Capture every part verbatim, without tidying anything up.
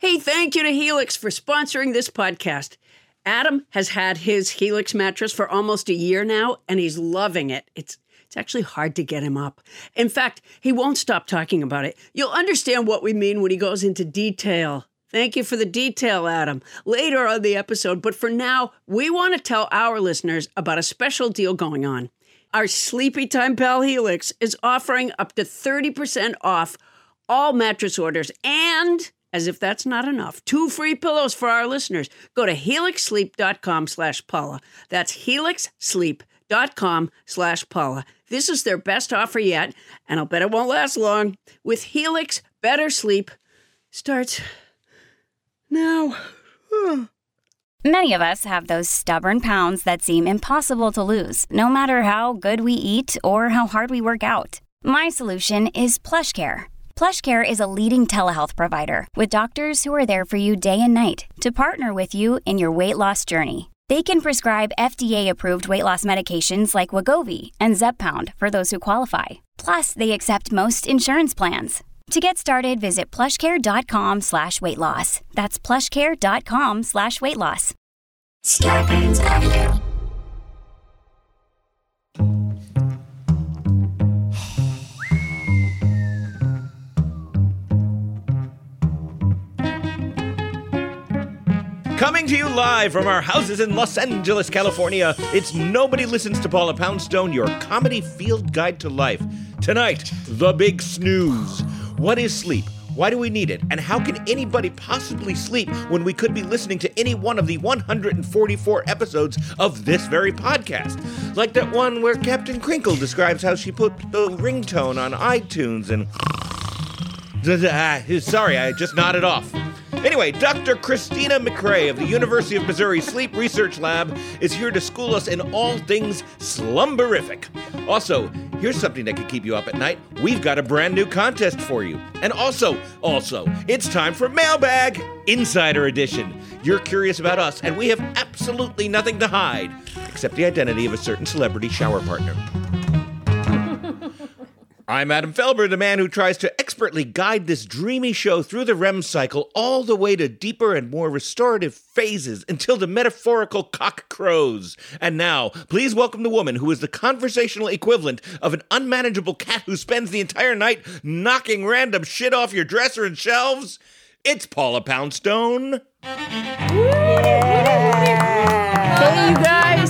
Hey, thank you to Helix for sponsoring this podcast. Adam has had his Helix mattress for almost a year now, and he's loving it. It's it's actually hard to get him up. In fact, he won't stop talking about it. You'll understand what we mean when he goes into detail. Thank you for the detail, Adam, later on the episode. But for now, we want to tell our listeners about a special deal going on. Our Sleepy Time Pal Helix is offering up to thirty percent off all mattress orders, and as if that's not enough, two free pillows for our listeners. Go to helixsleep.com slash Paula. That's helixsleep.com slash Paula. This is their best offer yet, and I'll bet it won't last long. With Helix, better sleep starts now. Many of us have those stubborn pounds that seem impossible to lose, no matter how good we eat or how hard we work out. My solution is PlushCare. PlushCare is a leading telehealth provider with doctors who are there for you day and night to partner with you in your weight loss journey. They can prescribe F D A-approved weight loss medications like Wegovy and Zepbound for those who qualify. Plus, they accept most insurance plans. To get started, visit plushcare.com slash weight loss. That's plushcare.com slash weight loss. Scarpins Avenue. Coming to you live from our houses in Los Angeles, California, it's Nobody Listens to Paula Poundstone, your comedy field guide to life. Tonight, the big snooze. What is sleep? Why do we need it? And how can anybody possibly sleep when we could be listening to any one of the one hundred forty-four episodes of this very podcast? Like that one where Captain Crinkle describes how she put the ringtone on iTunes and... Sorry, I just nodded off. Anyway, Doctor Christina McRae of the University of Missouri Sleep Research Lab is here to school us in all things slumberific. Also, here's something that could keep you up at night. We've got a brand new contest for you. And also, also, it's time for Mailbag Insider Edition. You're curious about us, and we have absolutely nothing to hide, except the identity of a certain celebrity shower partner. I'm Adam Felber, the man who tries to expertly guide this dreamy show through the R E M cycle all the way to deeper and more restorative phases until the metaphorical cock crows. And now, please welcome the woman who is the conversational equivalent of an unmanageable cat who spends the entire night knocking random shit off your dresser and shelves. It's Paula Poundstone. Yeah. Hey, you guys.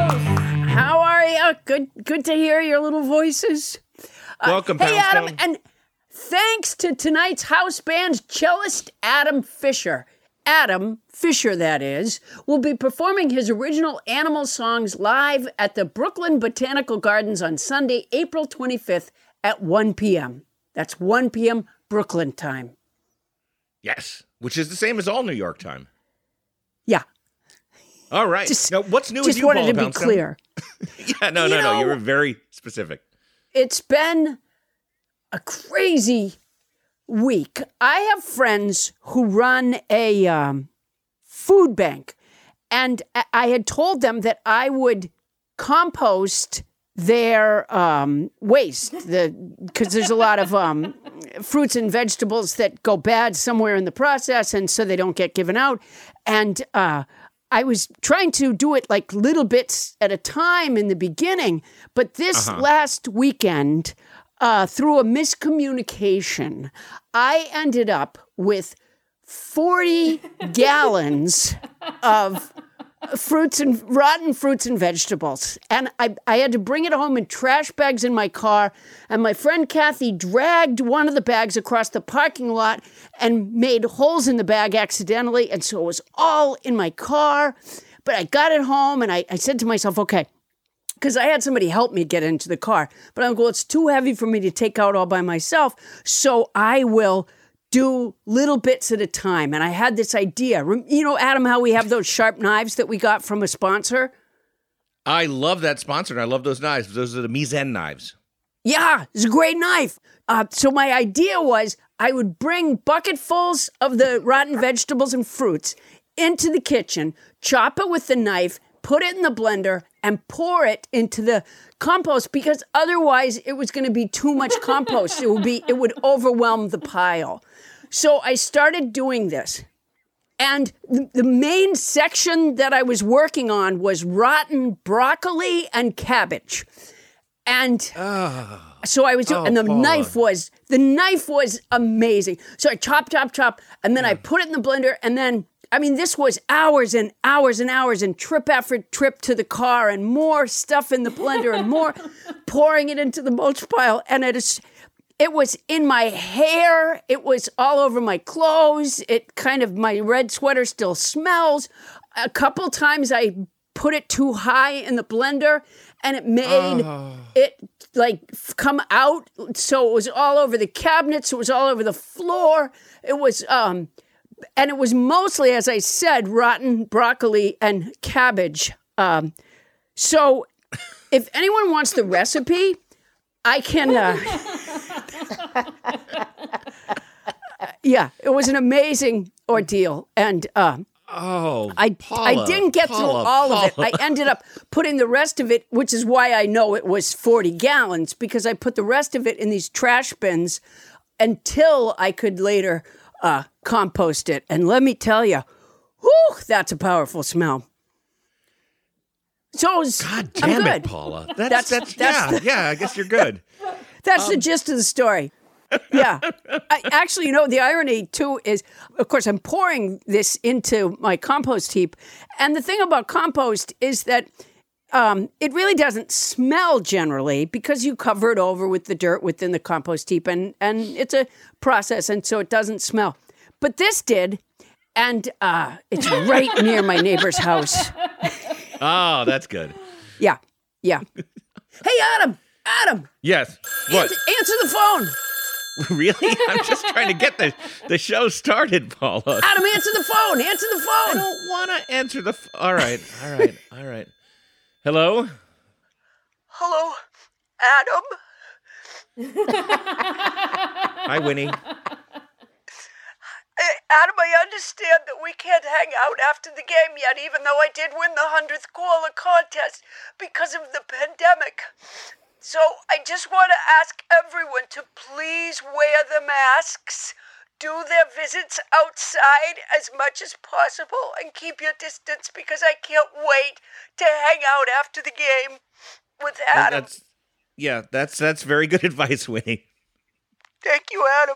How are you? Good, good to hear your little voices. Welcome, uh, hey, Poundstone. Adam, and thanks to tonight's house band cellist Adam Fisher. Adam Fisher, that is, will be performing his original Animal songs live at the Brooklyn Botanical Gardens on Sunday, April twenty-fifth at one p.m. That's one p.m. Brooklyn time. Yes, which is the same as all New York time. Yeah. All right. Just, now, what's new with just you, wanted Paula to be Poundstone? clear. yeah, no, no, You no. know, You were very specific. It's been a crazy week. I have friends who run a um, food bank, and I had told them that I would compost their um, waste, the because there's a lot of um, fruits and vegetables that go bad somewhere in the process, and so they don't get given out. And uh, I was trying to do it like little bits at a time in the beginning, but this Uh-huh. last weekend, uh, through a miscommunication, I ended up with forty gallons of fruits and rotten fruits and vegetables. And I, I had to bring it home in trash bags in my car. And my friend Kathy dragged one of the bags across the parking lot and made holes in the bag accidentally. And so it was all in my car. But I got it home and I, I said to myself, okay, because I had somebody help me get into the car. But I'm going, it's too heavy for me to take out all by myself. So I will do little bits at a time. And I had this idea. You know, Adam, how we have those sharp knives that we got from a sponsor? I love that sponsor, and I love those knives. Those are the Mizzen knives. Yeah, it's a great knife. Uh, so my idea was I would bring bucketfuls of the rotten vegetables and fruits into the kitchen, chop it with the knife, put it in the blender, and pour it into the compost, because otherwise it was going to be too much compost. It would be, it would overwhelm the pile. So I started doing this. And th- the main section that I was working on was rotten broccoli and cabbage. And Oh. so I was doing, Oh, and the Paula. knife was, the knife was amazing. So I chop, chop, chop, and then I put it in the blender, and then, I mean, this was hours and hours and hours, and trip after trip to the car, and more stuff in the blender, and more pouring it into the mulch pile, and it is, it was in my hair, it was all over my clothes, it kind of, my red sweater still smells. A couple times I put it too high in the blender, and it made Oh. it like f- come out. So it was all over the cabinets. It was all over the floor. It was, um, and it was mostly, as I said, rotten broccoli and cabbage. Um, so if anyone wants the recipe, I can, uh, yeah, it was an amazing ordeal. And, um, Oh, I Paula, I didn't get Paula, through all Paula. of it. I ended up putting the rest of it, which is why I know it was forty gallons, because I put the rest of it in these trash bins until I could later uh, compost it. And let me tell you, whew, that's a powerful smell. So it was, God I'm damn it, good. Paula. That's, That's- that's, that's yeah, yeah, I guess you're good. That's Um, the gist of the story. Yeah. I, actually, you know, the irony, too, is, of course, I'm pouring this into my compost heap. And the thing about compost is that um, it really doesn't smell generally because you cover it over with the dirt within the compost heap. And, and it's a process, and so it doesn't smell. But this did. And uh, it's right near my neighbor's house. Oh, that's good. Yeah. Yeah. Hey, Adam. Adam. Yes. What? Answer, answer the phone. Really? I'm just trying to get the, the show started, Paula. Adam, answer the phone. Answer the I phone. don't want to answer the. F- all right, all right, all right. Hello. Hello, Adam. Hi, Winnie. Adam, I understand that we can't hang out after the game yet, even though I did win the hundredth Koala contest because of the pandemic. So I just want to ask everyone to please wear the masks, do their visits outside as much as possible, and keep your distance because I can't wait to hang out after the game with Adam. That's yeah. That's that's very good advice, Winnie. Thank you, Adam.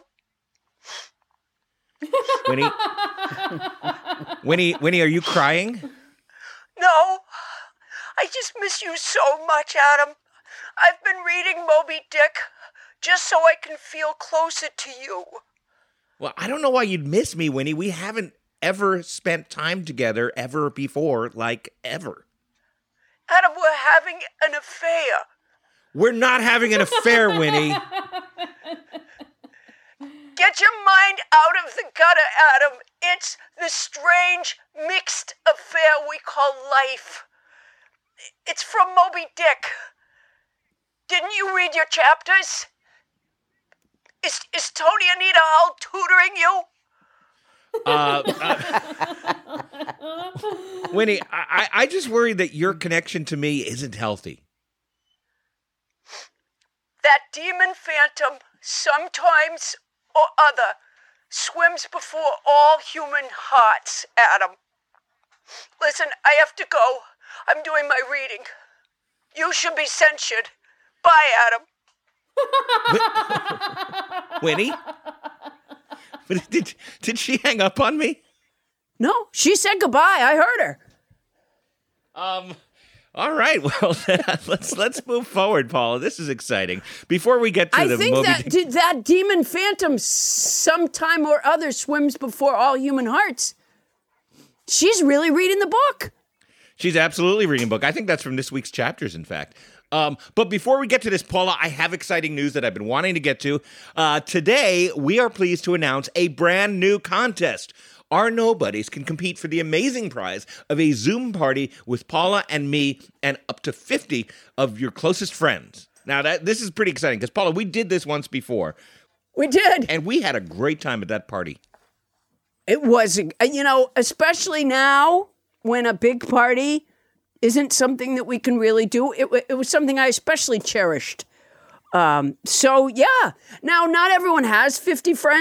Winnie. Winnie. Winnie, are you crying? No, I just miss you so much, Adam. I've been reading Moby Dick just so I can feel closer to you. Well, I don't know why you'd miss me, Winnie. We haven't ever spent time together ever before, like ever. Adam, we're having an affair. We're not having an affair, Winnie. Get your mind out of the gutter, Adam. It's the strange, mixed affair we call life. It's from Moby Dick. Didn't you read your chapters? Is, is Tony Anita Hull tutoring you? Uh, uh, Winnie, I, I just worry that your connection to me isn't healthy. That demon phantom, sometimes or other, swims before all human hearts, Adam. Listen, I have to go. I'm doing my reading. You should be censured. Bye, Adam. Winnie? Did, did she hang up on me? No, she said goodbye. I heard her. Um, all right. Well, let's let's move forward, Paula. This is exciting. Before we get to I the think Moby that Dick- did that demon phantom sometime or other swims before all human hearts. She's really reading the book. She's absolutely reading a book. I think that's from this week's chapters, in fact. Um, but before we get to this, Paula, I have exciting news that I've been wanting to get to. Uh, today, we are pleased to announce a brand new contest. Our nobodies can compete for the amazing prize of a Zoom party with Paula and me and up to fifty of your closest friends. Now, that this is pretty exciting because, Paula, we did this once before, We did. and we had a great time at that party. It was, you know, especially now when a big party isn't something that we can really do. It, it was something I especially cherished. Um, so, yeah. Now, not everyone has fifty friends.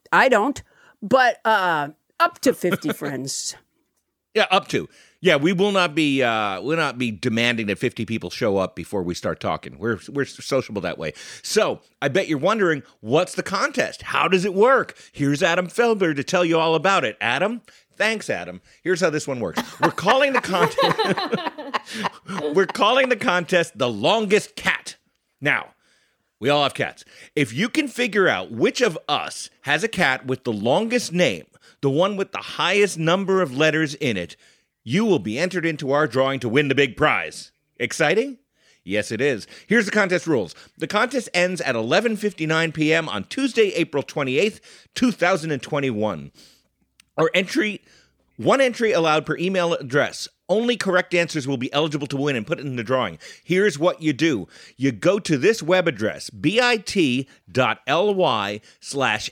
I don't, but uh, up to fifty friends. Yeah, up to. Yeah, we will not be uh, we'll not be demanding that fifty people show up before we start talking. We're we're sociable that way. So I bet you're wondering, what's the contest? How does it work? Here's Adam Felber to tell you all about it. Adam, thanks, Adam. Here's how this one works. We're calling the contest. We're calling the contest the longest cat. Now, we all have cats. If you can figure out which of us has a cat with the longest name, the one with the highest number of letters in it, you will be entered into our drawing to win the big prize. Exciting? Yes, it is. Here's the contest rules. The contest ends at eleven fifty-nine p.m. on Tuesday, April twenty-eighth, two thousand twenty-one. Our entry, one entry allowed per email address. Only correct answers will be eligible to win and put in the drawing. Here's what you do. You go to this web address, bit.ly slash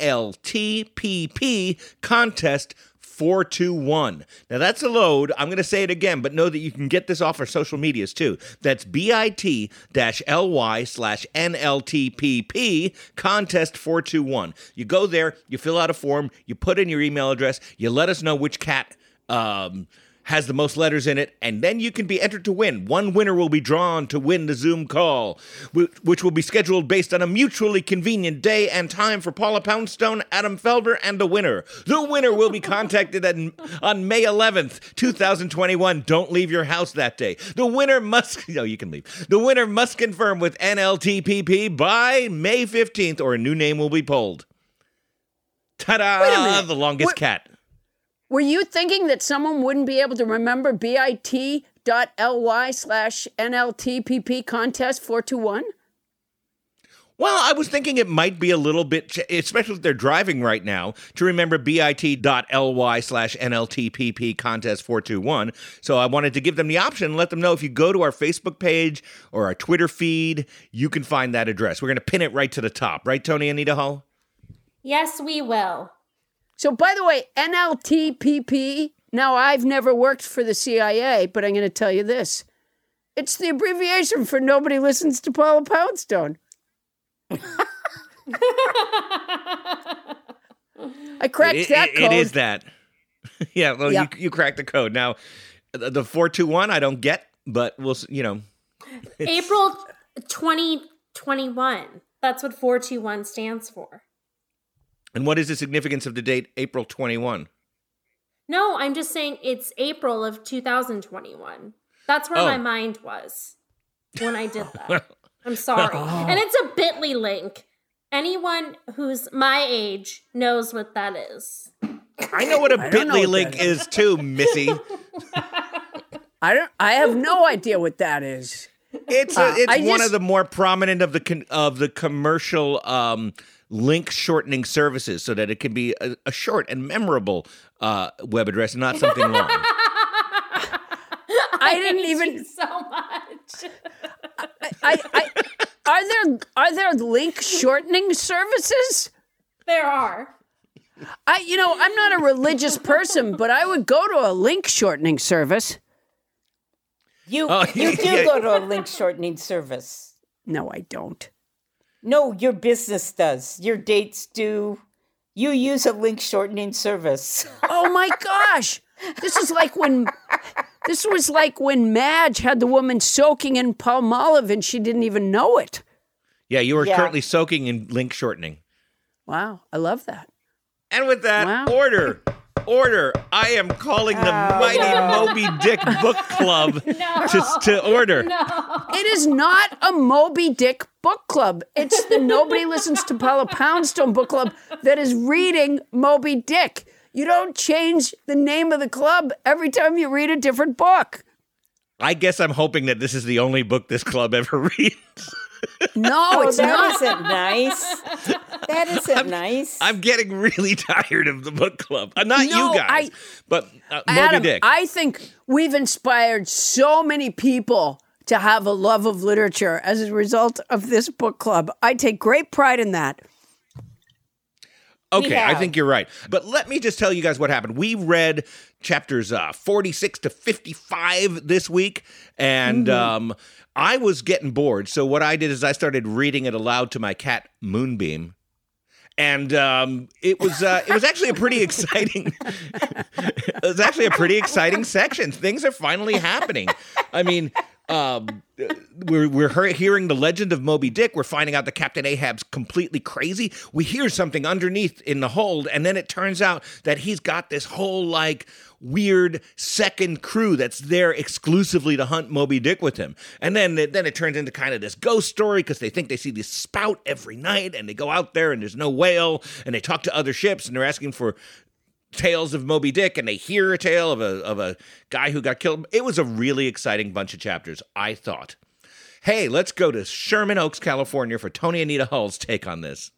NLTPP contest four two one. Now that's a load. I'm going to say it again, but know that you can get this off our social medias too. That's bit.ly slash NLTPP contest four two one. You go there, you fill out a form, you put in your email address, you let us know which cat um, has the most letters in it, and then you can be entered to win. One winner will be drawn to win the Zoom call, which will be scheduled based on a mutually convenient day and time for Paula Poundstone, Adam Felber, and the winner. The winner will be contacted on May eleventh, two thousand twenty-one. Don't leave your house that day. The winner must, no, you can leave. The winner must confirm with N L T P P by May fifteenth, or a new name will be pulled. Ta-da! The longest what? cat. Were you thinking that someone wouldn't be able to remember bit.ly slash NLTPP contest four two one? Well, I was thinking it might be a little bit, especially if they're driving right now, to remember bit.ly slash NLTPP contest four two one. So I wanted to give them the option and let them know if you go to our Facebook page or our Twitter feed, you can find that address. We're going to pin it right to the top. Right, Tony Anita Hull? Yes, we will. So, by the way, N L T P P, now I've never worked for the C I A, but I'm going to tell you this. It's the abbreviation for Nobody Listens to Paula Poundstone. I cracked it, that it, code. It is that. yeah, well, yeah. You, you cracked the code. Now, the four two one I don't get, but we'll, you know. April twenty twenty-one. That's what four two one stands for. And what is the significance of the date April twenty-first? No, I'm just saying it's April of two thousand twenty-one. That's where oh. my mind was when I did that. I'm sorry. Oh. And it's a bit dot L Y link. Anyone who's my age knows what that is. I know what a bit dot L Y link is. is too, Missy. I don't. I have no idea what that is. It's a, it's uh, one just, of the more prominent of the con, of the commercial um, link shortening services, so that it can be a, a short and memorable uh, web address, and not something long. I, I didn't even you so much. I, I, I, are there are there link shortening services? There are. I you know I'm not a religious person, but I would go to a link shortening service. You oh, you do yeah. go to a link shortening service. No, I don't. No, your business does. Your dates do. You use a link shortening service. Oh my gosh. This is like when this was like when Madge had the woman soaking in Palmolive and she didn't even know it. Yeah, you were yeah. currently soaking in link shortening. Wow, I love that. And with that, wow. order. Order. I am calling the oh, Mighty no. Moby Dick Book Club no. to, to order. No. It is not a Moby Dick book club. It's the Nobody Listens to Paula Poundstone book club that is reading Moby Dick. You don't change the name of the club every time you read a different book. I guess I'm hoping that this is the only book this club ever reads. No, oh, it's that not. Isn't nice. That isn't I'm, nice. I'm getting really tired of the book club. Uh, not no, you guys, I, but uh, Moby Adam, Dick. I think we've inspired so many people to have a love of literature as a result of this book club. I take great pride in that. Okay, I think you're right. But let me just tell you guys what happened. We read chapters uh, forty-six to fifty-five this week, and mm-hmm. um, I was getting bored. So what I did is I started reading it aloud to my cat, Moonbeam. And um, it was uh, it was actually a pretty exciting it was actually a pretty exciting section. Things are finally happening. I mean, um, we're we're hearing the legend of Moby Dick. We're finding out that Captain Ahab's completely crazy. We hear something underneath in the hold, and then it turns out that he's got this whole like weird second crew that's there exclusively to hunt Moby Dick with him. And then then it turns into kind of this ghost story because they think they see this spout every night, and they go out there and there's no whale, and they talk to other ships and they're asking for tales of Moby Dick, and they hear a tale of a of a guy who got killed. It was a really exciting bunch of chapters, I thought. Hey, let's go to Sherman Oaks, California for Tony Anita Hull's take on this.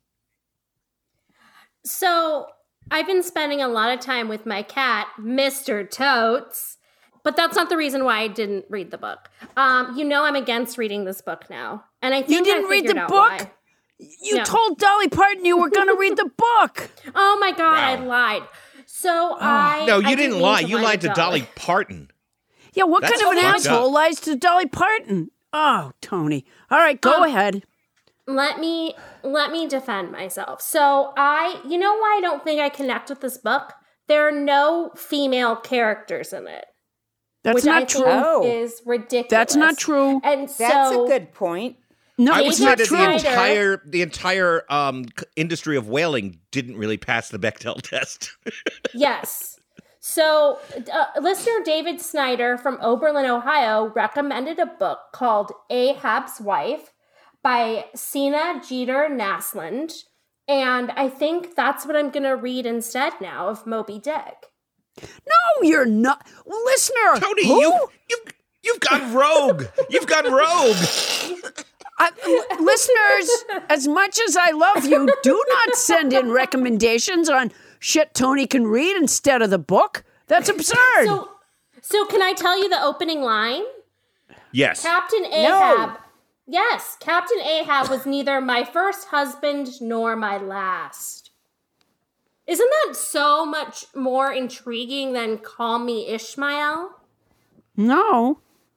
So I've been spending a lot of time with my cat, Mister Totes, but that's not the reason why I didn't read the book. Um, you know I'm against reading this book now, and I think you didn't I read the out book. Why. You No. told Dolly Parton you were going to read the book. Oh my God, Wow. I lied. So I No, you I didn't mean lie. You lie lied to Dolly Parton. Yeah, what That's kind of an fucked asshole up. lies to Dolly Parton? Oh, Tony. All right, go Um, ahead. Let me let me defend myself. So I, you know why I don't think I connect with this book? There are no female characters in it, That's which not I true. think Oh. is ridiculous. That's not true. And so That's a good point. No, I would it's say not that true. the Snyder- entire the entire um, c- industry of whaling didn't really pass the Bechdel test. Yes. So, uh, listener David Snyder from Oberlin, Ohio, recommended a book called Ahab's Wife by Sina Jeter Naslund. And I think that's what I'm going to read instead now of Moby Dick. No, you're not. Listener. Tony, who? you you've you've gone rogue. You've gone rogue. I, l- listeners, as much as I love you, do not send in recommendations on shit Tony can read instead of the book. That's absurd. So, so can I tell you the opening line? Yes. Captain Ahab. Yes, Captain Ahab was neither my first husband nor my last. Isn't that so much more intriguing than Call Me Ishmael? no.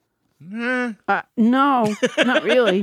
Uh, no, not really.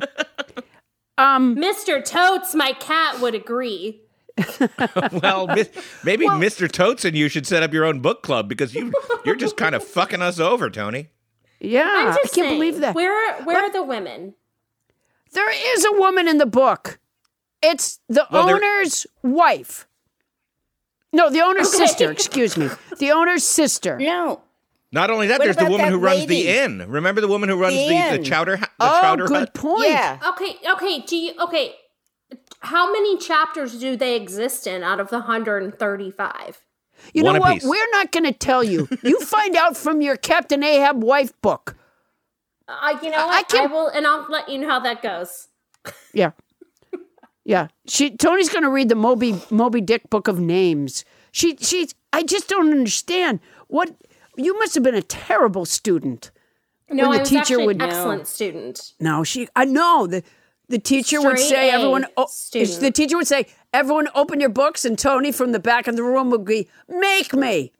Um, Mister Totes, my cat, would agree. Well, mis- maybe Mister Totes and you should set up your own book club because you you're just kind of fucking us over, Tony. yeah, I'm I just can't saying, believe that. Where, where are the women? There is a woman in the book. It's the Well, there- owner's wife. No, the owner's Okay. sister, excuse me. The owner's sister. No. Not only that, What there's the about woman that who runs lady? the inn. Remember the woman who runs The the, the inn. chowder hu- the Oh, chowder good hut? point. Yeah. Okay, okay, do you, okay. How many chapters do they exist in out of the one hundred thirty-five? You One know what? apiece. We're not going to tell you. You find out from your Captain Ahab wife book. Uh, you know I- what? I I, can- will, and I'll let you know how that goes. Yeah. Yeah. She Tony's going to read the Moby Moby Dick book of names. She she's I just don't understand. What you must have been a terrible student. No, When the I was teacher actually would- an excellent student. No, she I know the the teacher would Straight say A everyone oh, student. the teacher would say everyone open your books and Tony from the back of the room would be make me.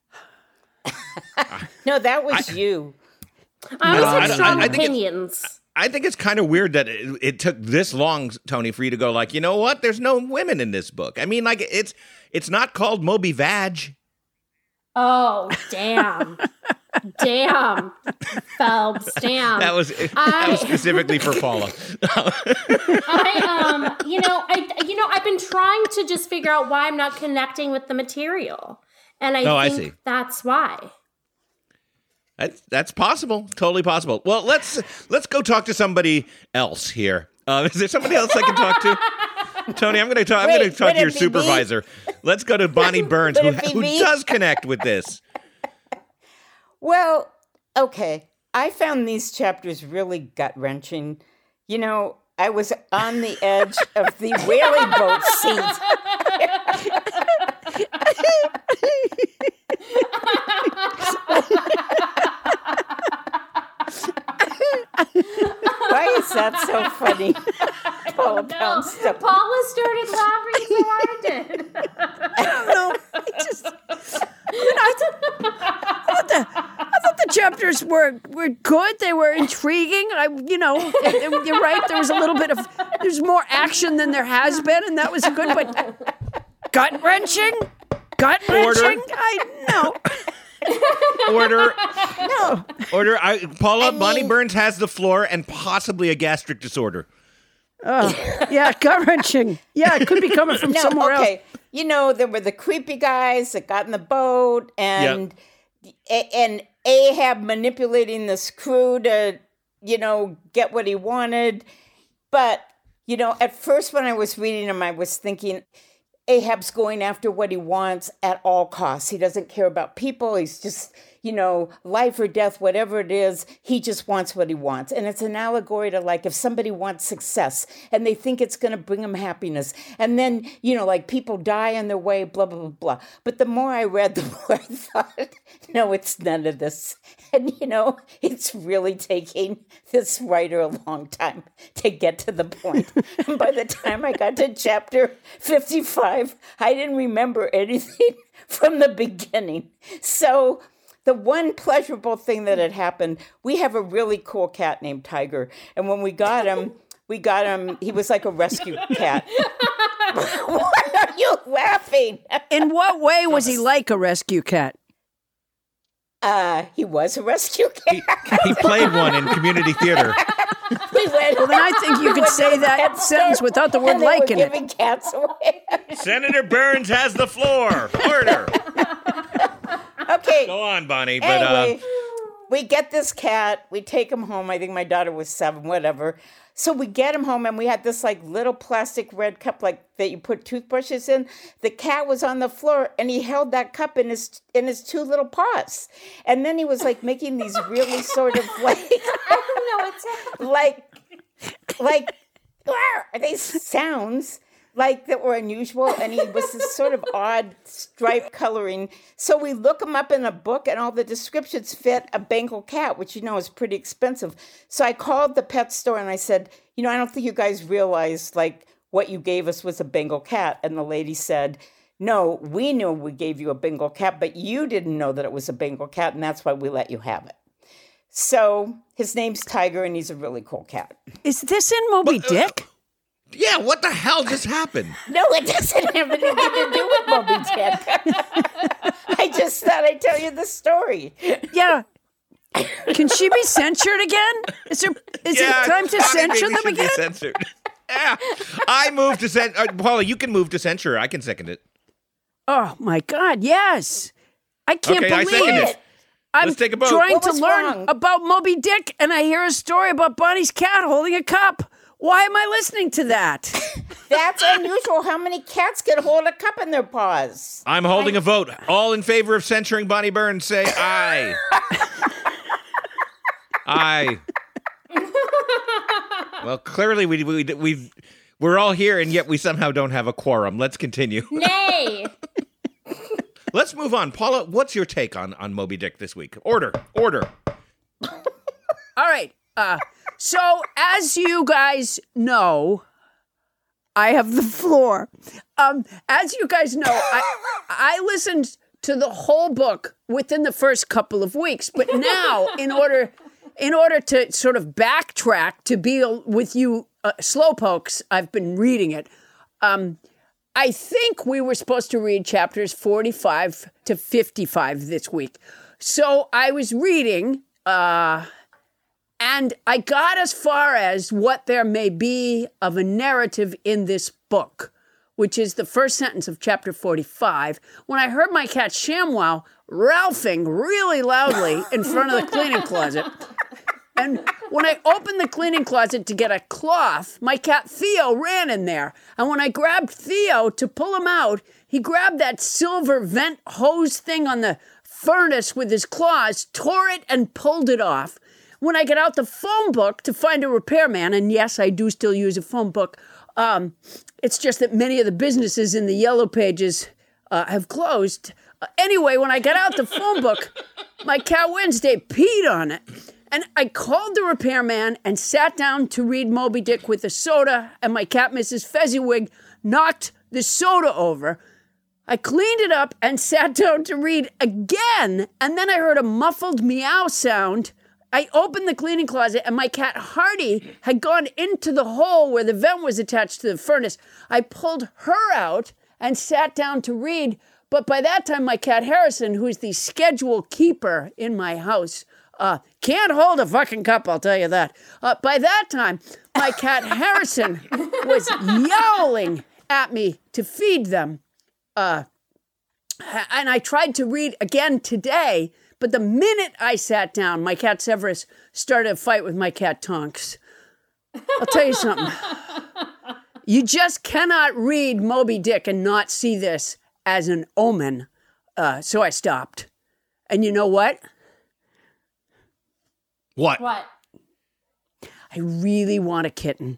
No, that was you. I always I had don't- strong I- I think it- opinions. I think it's kind of weird that it, it took this long, Tony, for you to go like, you know what? There's no women in this book. I mean, like it's it's not called Moby Vag. Oh, damn. Damn. Phelps, damn. That was that I- was specifically for Paula. I um you know I you know I've been trying to just figure out why I'm not connecting with the material, and I Oh, I think see. that's why. That's, that's possible, totally possible. Well, let's let's go talk to somebody else here. Uh, is there somebody else I can talk to? Tony, I'm going to talk. I'm Wait, going to talk would to your it be me? supervisor. Let's go to Bonnie Burns, who, Would it be who me? does connect with this. Well, okay. I found these chapters really gut wrenching. You know, I was on the edge of the whaling boat seat. Why is that so funny? Paula No, pounced up. Paula started laughing so I did. I don't know. I just I mean, I, th- I thought the I thought the chapters were were good. They were intriguing. I you know it- it- you're right. There was a little bit of there's more action than there has been, and that was good. But gut wrenching? Gut wrenching? I know. Order. No. Order. I, Paula, I Bonnie mean- Burns has the floor and possibly a gastric disorder. Oh, yeah, gut wrenching. Yeah, it could be coming from No, somewhere okay. else. You know, there were the creepy guys that got in the boat and A- and Ahab manipulating this crew to, you know, get what he wanted. But, you know, at first when I was reading them, I was thinking, Ahab's going after what he wants at all costs. He doesn't care about people. He's just, you know, life or death, whatever it is, he just wants what he wants. And it's an allegory to, like, if somebody wants success and they think it's going to bring them happiness. And then, you know, like, people die on their way, blah, blah, blah, blah. But the more I read, the more I thought, no, it's none of this. And, you know, it's really taking this writer a long time to get to the point. And by the time I got to chapter fifty-five, I didn't remember anything from the beginning. So the one pleasurable thing that had happened, we have a really cool cat named Tiger. And when we got him, we got him, he was like a rescue cat. Why are you laughing? In what way was he like a rescue cat? Uh, he was a rescue cat. He played one in community theater. We went, Well, then I think you could say that sentence without the word and they like were in it. giving cats away. Senator Burns has the floor. Order. Okay. Go on, Bonnie. But Anyway, uh, we get this cat. We take him home. I think my daughter was seven, whatever. So we get him home, and we had this like little plastic red cup, like that you put toothbrushes in. The cat was on the floor, and he held that cup in his in his two little paws. And then he was like making these really sort of like I don't know. It's like like are these sounds like that were unusual, and he was this sort of odd stripe coloring. So we look him up in a book, and all the descriptions fit a Bengal cat, which you know is pretty expensive. So I called the pet store and I said, you know, I don't think you guys realize like what you gave us was a Bengal cat. And the lady said, no, we knew we gave you a Bengal cat, but you didn't know that it was a Bengal cat, and that's why we let you have it. So his name's Tiger, and he's a really cool cat. Is this in Moby Dick? yeah, what the hell just happened? No, it doesn't have anything to do with Moby Dick. I just thought I'd tell you the story. Yeah. Can she be censured again? Is there? Is yeah, it time to Bonnie censure maybe them should be again? Censored. yeah. I move to censor. Uh, Paula, you can move to censure. I can second it. Oh my God! Yes, I can't Okay, I believe second it. it. I'm Let's take a vote. trying What to was learn wrong? about Moby Dick, and I hear a story about Bonnie's cat holding a cup. Why am I listening to that? That's unusual. How many cats can hold a cup in their paws? I'm holding a vote. All in favor of censoring Bonnie Burns, say aye. Aye. Well, clearly we we we we're all here, and yet we somehow don't have a quorum. Let's continue. nay. Let's move on. Paula, what's your take on, on Moby Dick this week? Order. Order. All right. Uh, so, as you guys know, I have the floor. Um, as you guys know, I I listened to the whole book within the first couple of weeks, but now, in order in order to sort of backtrack to be with you uh, slowpokes, I've been reading it. Um, I think we were supposed to read chapters forty-five to fifty-five this week. So I was reading, uh, and I got as far as what there may be of a narrative in this book, which is the first sentence of chapter forty-five, when I heard my cat ShamWow ralphing really loudly in front of the cleaning closet. And when I opened the cleaning closet to get a cloth, my cat Theo ran in there. And when I grabbed Theo to pull him out, he grabbed that silver vent hose thing on the furnace with his claws, tore it, and pulled it off. When I get out the phone book to find a repairman, and yes, I do still use a phone book, um, it's just that many of the businesses in the yellow pages uh, have closed. Uh, anyway, when I got out the phone book, my cat Wednesday peed on it. And I called the repairman and sat down to read Moby Dick with a soda, and my cat, Missus Fezziwig, knocked the soda over. I cleaned it up and sat down to read again, and then I heard a muffled meow sound. I opened the cleaning closet, and my cat Hardy had gone into the hole where the vent was attached to the furnace. I pulled her out, and sat down to read. But by that time, my cat Harrison, who's the schedule keeper in my house, uh, can't hold a fucking cup, I'll tell you that. Uh, by that time, my cat Harrison was yowling at me to feed them. Uh, and I tried to read again today, but the minute I sat down, my cat Severus started a fight with my cat Tonks. I'll tell you something. You just cannot read Moby Dick and not see this as an omen. Uh, so I stopped. And you know what? What? What? I really want a kitten.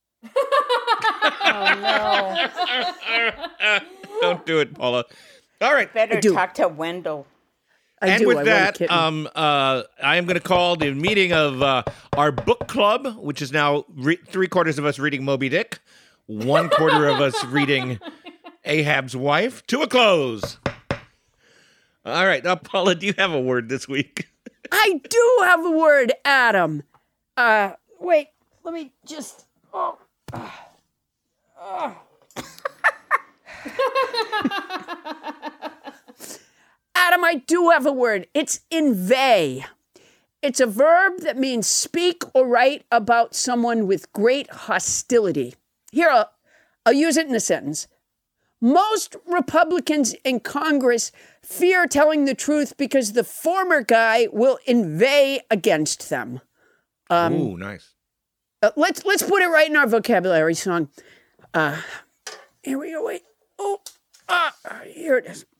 Oh, no. Don't do it, Paula. All right. Better do. talk to Wendell. I and do. with I want a that, kitten. um, uh, I am going to call the meeting of uh, our book club, which is now re- three quarters of us reading Moby Dick, one quarter of us reading Ahab's Wife, to a close. All right. Now, Paula, do you have a word this week? I do have a word, Adam. Uh, wait, let me just. Oh. Uh, oh. Adam, I do have a word. It's inveigh. It's a verb that means speak or write about someone with great hostility. Here, I'll, I'll use it in a sentence. Most Republicans in Congress fear telling the truth because the former guy will inveigh against them. Um, Ooh, nice. Uh, let's let's put it right in our vocabulary song. Uh, here we go. Wait. Oh, ah, here it is.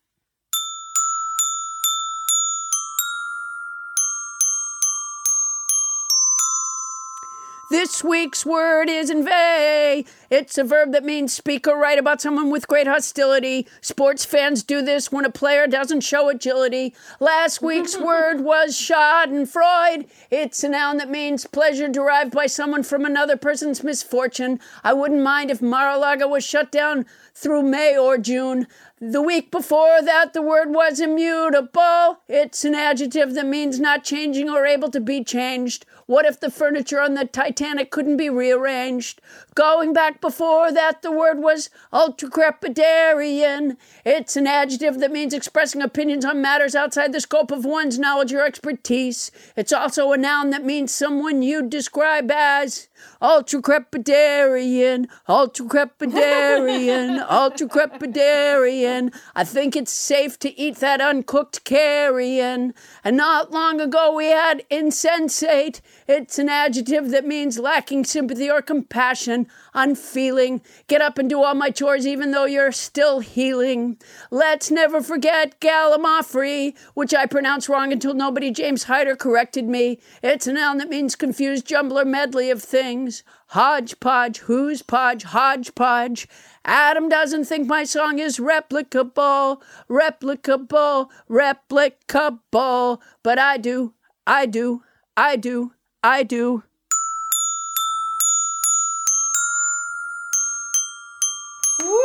This week's word is inveigh. It's a verb that means speak or write about someone with great hostility. Sports fans do this when a player doesn't show agility. Last week's word was schadenfreude. It's a noun that means pleasure derived by someone from another person's misfortune. I wouldn't mind if Mar-a-Lago was shut down through May or June. The week before that, the word was immutable. It's an adjective that means not changing or able to be changed. What if the furniture on the Titanic couldn't be rearranged? Going back before that, the word was ultracrepidarian. It's an adjective that means expressing opinions on matters outside the scope of one's knowledge or expertise. It's also a noun that means someone you'd describe as ultracrepidarian, ultracrepidarian, ultracrepidarian. I think it's safe to eat that uncooked carrion. And not long ago we had insensate. It's an adjective that means lacking sympathy or compassion, unfeeling. Get up and do all my chores even though you're still healing. Let's never forget gallimaufry, which I pronounced wrong until nobody James Hyder corrected me. It's a noun that means confused jumble or medley of things. Hodgepodge, who's podge, hodgepodge. Adam doesn't think my song is replicable, replicable, replicable. But I do, I do, I do, I do. Woo!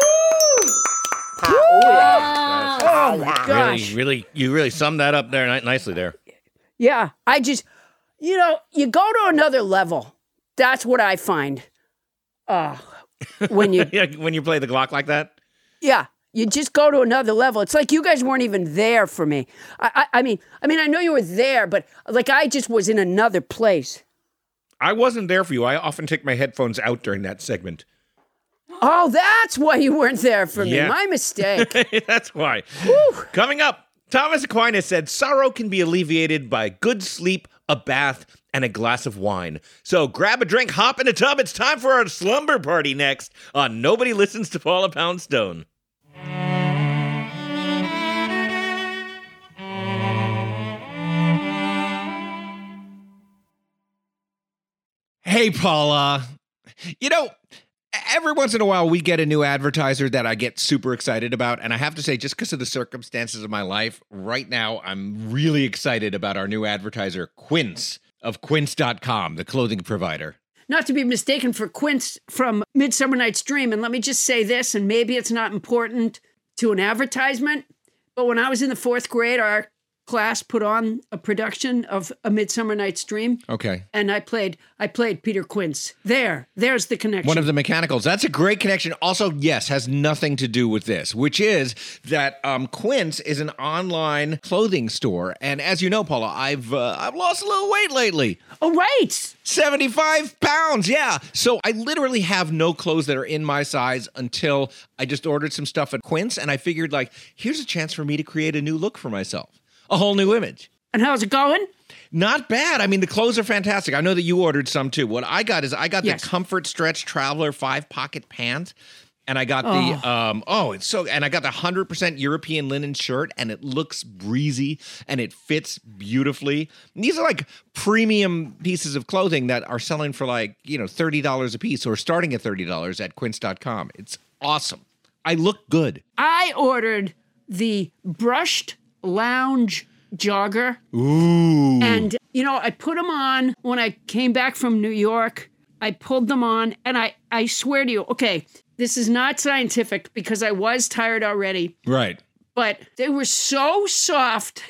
Wow. Oh my gosh. Really, really, you really summed that up there ni- nicely there. Yeah, I just, you know, you go to another level. That's what I find. Uh, when you, Yeah, when you play the Glock like that. yeah, you just go to another level. It's like you guys weren't even there for me. I, I, I mean, I mean, I know you were there, but like I just was in another place. I wasn't there for you. I often take my headphones out during that segment. Oh, that's why you weren't there for me. Yeah. My mistake. That's why. Coming up, Thomas Aquinas said sorrow can be alleviated by good sleep, a bath, and a glass of wine. So grab a drink, hop in a tub. It's time for our slumber party next on Nobody Listens to Paula Poundstone. Hey, Paula. You know, every once in a while we get a new advertiser that I get super excited about. And I have to say, just because of the circumstances of my life, right now I'm really excited about our new advertiser, Quince, of quince dot com, the clothing provider. Not to be mistaken for Quince from Midsummer Night's Dream. And let me just say this, and maybe it's not important to an advertisement, but when I was in the fourth grade, our class put on a production of A Midsummer Night's Dream. Okay. And I played I played Peter Quince. There, there's the connection. One of the mechanicals. That's a great connection. Also, yes, has nothing to do with this, which is that um, Quince is an online clothing store. And as you know, Paula, I've uh, I've lost a little weight lately. Oh, right. seventy-five pounds, yeah. So I literally have no clothes that are in my size until I just ordered some stuff at Quince, and I figured, like, here's a chance for me to create a new look for myself, a whole new image. And how's it going? Not bad. I mean, the clothes are fantastic. I know that you ordered some too. What I got is I got Yes. the Comfort Stretch Traveler five pocket pants. And I got Oh. the, um, oh, it's so, and I got the one hundred percent European linen shirt, and it looks breezy, and it fits beautifully. And these are like premium pieces of clothing that are selling for like, you know, thirty dollars a piece or starting at thirty dollars at quince dot com. It's awesome. I look good. I ordered the brushed lounge jogger. Ooh. And, you know, I put them on when I came back from New York. I pulled them on, and I, I swear to you, okay, this is not scientific because I was tired already, Right. but they were so soft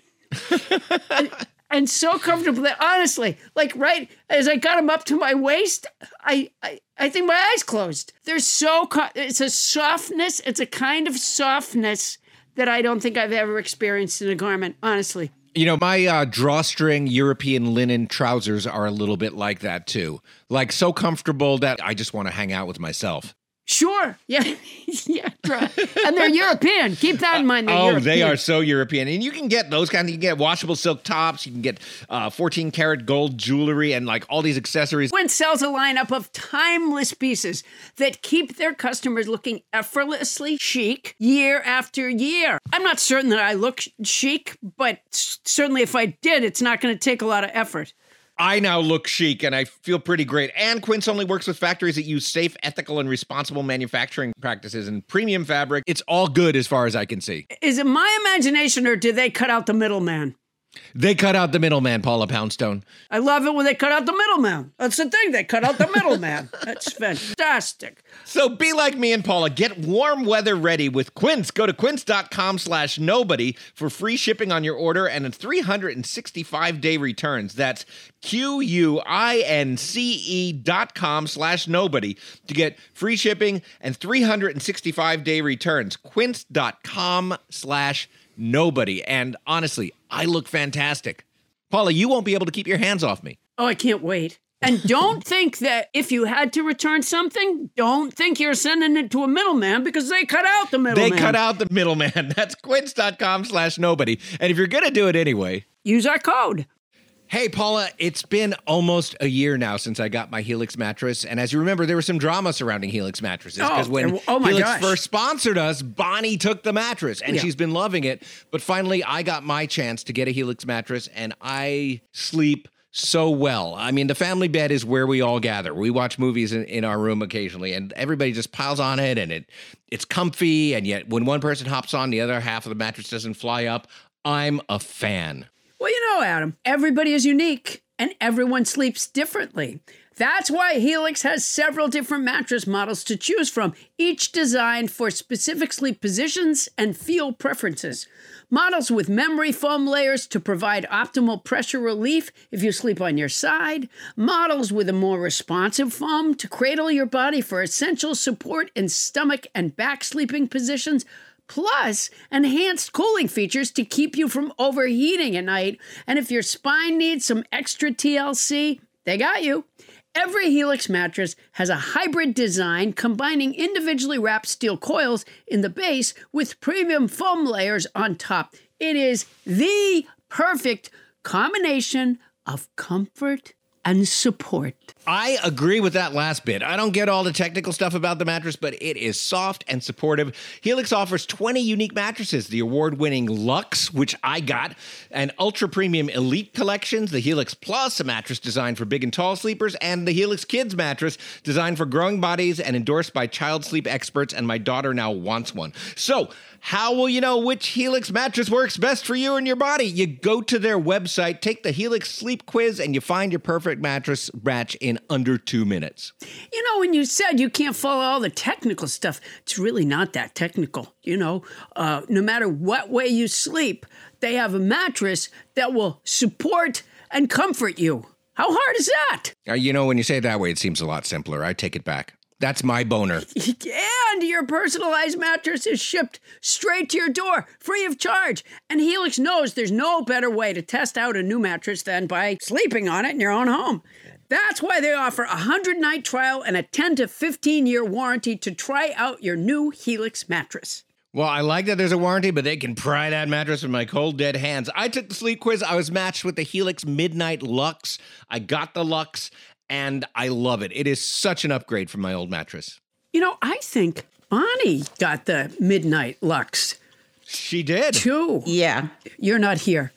and, and so comfortable that honestly, like right as I got them up to my waist, I, I, I think my eyes closed. They're so, co- it's a softness, it's a kind of softness that I don't think I've ever experienced in a garment, honestly. You know, my uh, drawstring European linen trousers are a little bit like that too. Like so comfortable that I just want to hang out with myself. Sure. Yeah. yeah. Right. And they're European. Keep that in mind. They're Oh, European. they are so European. And you can get those kind of, you can get washable silk tops, you can get uh, fourteen karat gold jewelry and like all these accessories. Quince sells a lineup of timeless pieces that keep their customers looking effortlessly chic year after year. I'm not certain that I look chic, but s- certainly if I did, it's not going to take a lot of effort. I now look chic and I feel pretty great. And Quince only works with factories that use safe, ethical, and responsible manufacturing practices and premium fabric. It's all good as far as I can see. Is it my imagination or did they cut out the middleman? They cut out the middleman, Paula Poundstone. I love it when they cut out the middleman. That's the thing. They cut out the middleman. That's fantastic. So be like me and Paula. Get warm weather ready with Quince. Go to quince.com slash nobody for free shipping on your order and a three hundred sixty-five day returns. That's Q-U-I-N-C-E dot com slash nobody to get free shipping and three hundred sixty-five day returns. Quince.com slash nobody. And honestly, I look fantastic. Paula, you won't be able to keep your hands off me. Oh, I can't wait. And don't think that if you had to return something, don't think you're sending it to a middleman because they cut out the middleman. They cut out the middleman. That's quince.com slash nobody. And if you're going to do it anyway, use our code. Hey, Paula, it's been almost a year now since I got my Helix mattress. And as you remember, there was some drama surrounding Helix mattresses. Because Oh, when there- oh my Helix gosh. first sponsored us, Bonnie took the mattress and Yeah. she's been loving it. But finally, I got my chance to get a Helix mattress and I sleep so well. I mean, the family bed is where we all gather. We watch movies in, in our room occasionally and everybody just piles on it and it it's comfy. And yet when one person hops on, the other half of the mattress doesn't fly up. I'm a fan. Well, you know, Adam, everybody is unique and everyone sleeps differently. That's why Helix has several different mattress models to choose from, each designed for specific sleep positions and feel preferences. Models with memory foam layers to provide optimal pressure relief if you sleep on your side. Models with a more responsive foam to cradle your body for essential support in stomach and back sleeping positions. Plus, enhanced cooling features to keep you from overheating at night. And if your spine needs some extra T L C, they got you. Every Helix mattress has a hybrid design combining individually wrapped steel coils in the base with premium foam layers on top. It is the perfect combination of comfort and support. I agree with that last bit. I don't get all the technical stuff about the mattress, but it is soft and supportive. Helix offers twenty unique mattresses, the award-winning Luxe, which I got, and ultra-premium Elite collections, the Helix Plus, a mattress designed for big and tall sleepers, and the Helix Kids mattress, designed for growing bodies and endorsed by child sleep experts, and my daughter now wants one. So, how will you know which Helix mattress works best for you and your body? You go to their website, take the Helix sleep quiz, and you find your perfect perfect mattress match in under two minutes. You know, when you said you can't follow all the technical stuff, it's really not that technical. You know, uh, no matter what way you sleep, they have a mattress that will support and comfort you. How hard is that? Uh, you know, when you say it that way, it seems a lot simpler. I take it back. That's my boner. And your personalized mattress is shipped straight to your door, free of charge. And Helix knows there's no better way to test out a new mattress than by sleeping on it in your own home. That's why they offer a one hundred night trial and a ten to fifteen year warranty to try out your new Helix mattress. Well, I like that there's a warranty, but they can pry that mattress with my cold, dead hands. I took the sleep quiz. I was matched with the Helix Midnight Luxe. I got the Luxe, and I love it. It is such an upgrade from my old mattress. You know, I think Bonnie got the Midnight Luxe. She did. Too. Yeah. You're not here.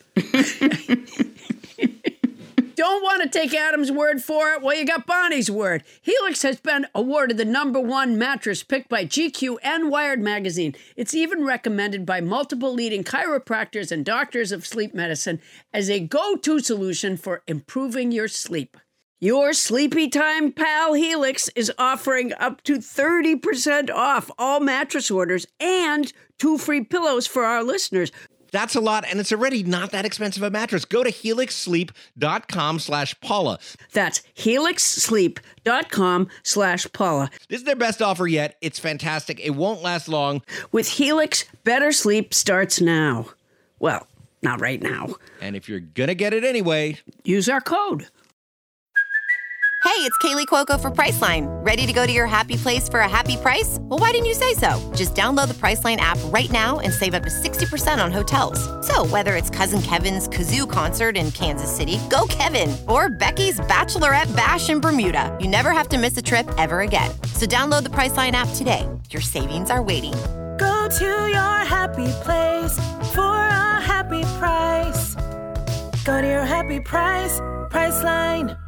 Don't want to take Adam's word for it? Well, you got Bonnie's word. Helix has been awarded the number one mattress picked by G Q and Wired magazine. It's even recommended by multiple leading chiropractors and doctors of sleep medicine as a go-to solution for improving your sleep. Your sleepy time pal Helix is offering up to thirty percent off all mattress orders and two free pillows for our listeners. That's a lot, and it's already not that expensive a mattress. Go to helixsleep.com slash Paula. That's helixsleep.com slash Paula. This is their best offer yet. It's fantastic. It won't last long. With Helix, better sleep starts now. Well, not right now. And if you're going to get it anyway, use our code. Hey, it's Kaylee Cuoco for Priceline. Ready to go to your happy place for a happy price? Well, why didn't you say so? Just download the Priceline app right now and save up to sixty percent on hotels. So whether it's Cousin Kevin's Kazoo Concert in Kansas City, go Kevin, or Becky's Bachelorette Bash in Bermuda, you never have to miss a trip ever again. So download the Priceline app today. Your savings are waiting. Go to your happy place for a happy price. Go to your happy price, Priceline.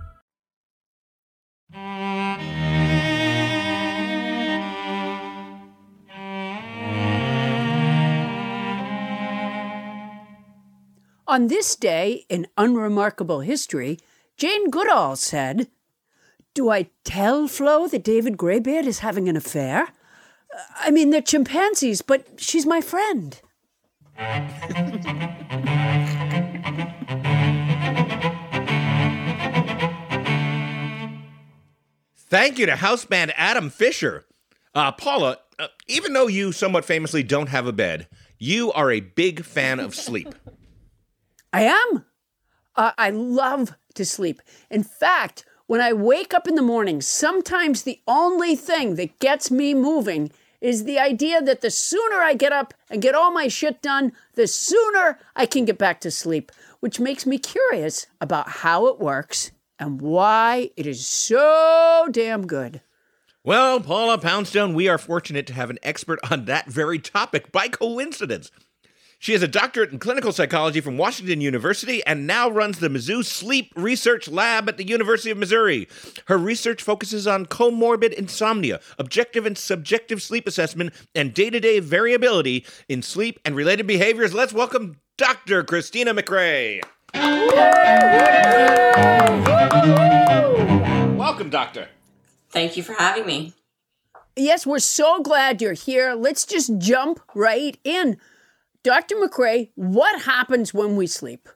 On this day in unremarkable history, Jane Goodall said, "Do I tell Flo that David Greybeard is having an affair? I mean, they're chimpanzees, but she's my friend." Thank you to house band Adam Fisher. Uh, Paula, uh, even though you somewhat famously don't have a bed, you are a big fan of sleep. I am. Uh, I love to sleep. In fact, when I wake up in the morning, sometimes the only thing that gets me moving is the idea that the sooner I get up and get all my shit done, the sooner I can get back to sleep, which makes me curious about how it works and why it is so damn good. Well, Paula Poundstone, we are fortunate to have an expert on that very topic by coincidence. She has a doctorate in clinical psychology from Washington University and now runs the Mizzou Sleep Research Lab at the University of Missouri. Her research focuses on comorbid insomnia, objective and subjective sleep assessment, and day-to-day variability in sleep and related behaviors. Let's welcome Doctor Christina McRae. Welcome, Doctor. Thank you for having me. Yes, we're so glad you're here. Let's just jump right in. Doctor McRae, what happens when we sleep?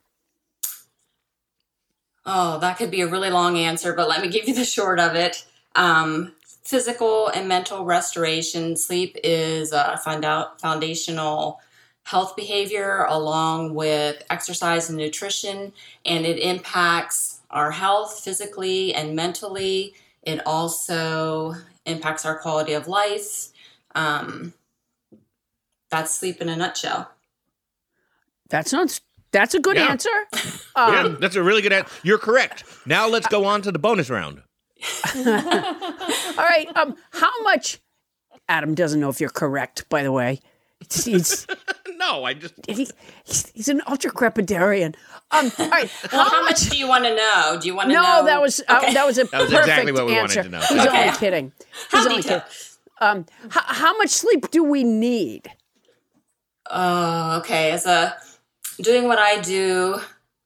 Oh, that could be a really long answer, but let me give you the short of it. Um, physical and mental restoration. Sleep is a foundational health behavior along with exercise and nutrition, and it impacts our health physically and mentally. It also impacts our quality of life. Um, that's sleep in a nutshell. That sounds, that's a good yeah. answer. Um, yeah, that's a really good answer. You're correct. Now let's go on to the bonus round. All right. Um, how much, Adam doesn't know if you're correct, by the way. He's, he's no, I just... He, he's, he's an ultra-crepidarian. Um, all right. Well, how, how much, much do you want to know? Do you want to no, know? No, that was, okay. uh, that was a that was perfect exactly what we answer. wanted to know. He's okay. only kidding. How He's only kidding. Um, h- how much sleep do we need? Oh, uh, okay. As a doing what I do,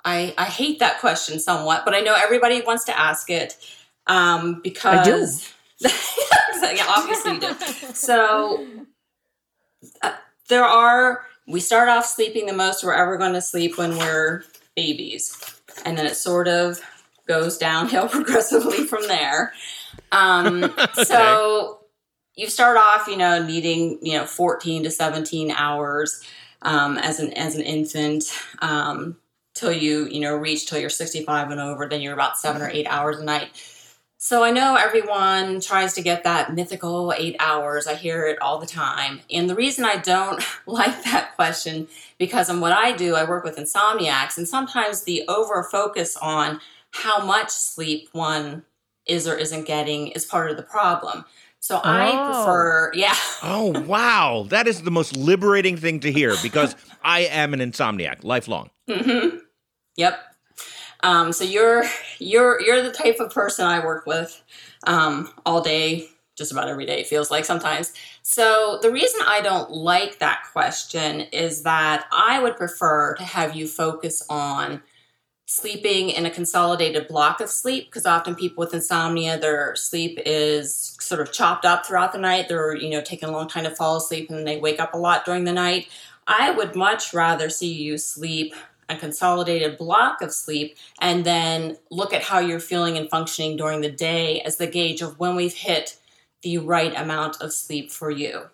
I, I hate that question somewhat, but I know everybody wants to ask it um, because I do. Yeah, obviously you do. So uh, there are, we start off sleeping the most we're ever going to sleep when we're babies. And then it sort of goes downhill progressively from there. Um, okay. So you start off, you know, needing, you know, fourteen to seventeen hours um, as an as an infant. Um, till you, you know, reach till you're sixty-five and over, then you're about seven or eight hours a night. So I know everyone tries to get that mythical eight hours. I hear it all the time. And the reason I don't like that question, because in what I do, I work with insomniacs, and sometimes the over focus on how much sleep one is or isn't getting is part of the problem. So I Oh. prefer, yeah. Oh, wow. That is the most liberating thing to hear because I am an insomniac, lifelong. Mm-hmm. Yep. Um, so you're you're you're the type of person I work with um, all day, just about every day, it feels like sometimes. So the reason I don't like that question is that I would prefer to have you focus on sleeping in a consolidated block of sleep, because often people with insomnia, their sleep is sort of chopped up throughout the night. They're, you know, taking a long time to fall asleep and then they wake up a lot during the night. I would much rather see you sleep a consolidated block of sleep and then look at how you're feeling and functioning during the day as the gauge of when we've hit the right amount of sleep for you.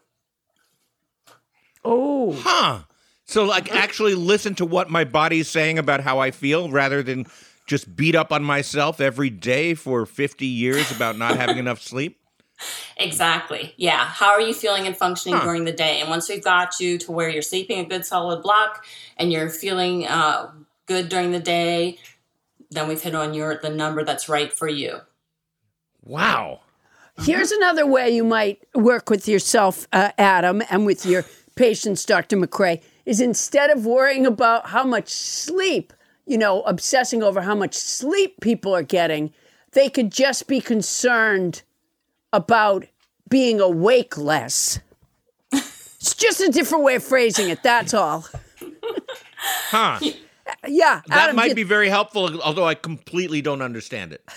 Oh. Huh. So, like, actually listen to what my body's saying about how I feel rather than just beat up on myself every day for fifty years about not having enough sleep? Exactly. Yeah. How are you feeling and functioning Huh. during the day? And once we've got you to where you're sleeping a good solid block and you're feeling uh, good during the day, then we've hit on your the number that's right for you. Wow. Here's another way you might work with yourself, uh, Adam, and with your patients, Doctor McCrae, is instead of worrying about how much sleep, you know, obsessing over how much sleep people are getting, they could just be concerned about being awake less. It's just a different way of phrasing it, that's all. Huh. Yeah. That Adam, might did- be very helpful, although I completely don't understand it.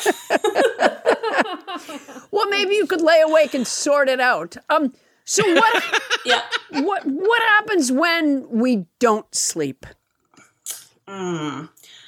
Well, maybe you could lay awake and sort it out. Um, so what, Yeah. what, what happens when we don't sleep? Mm.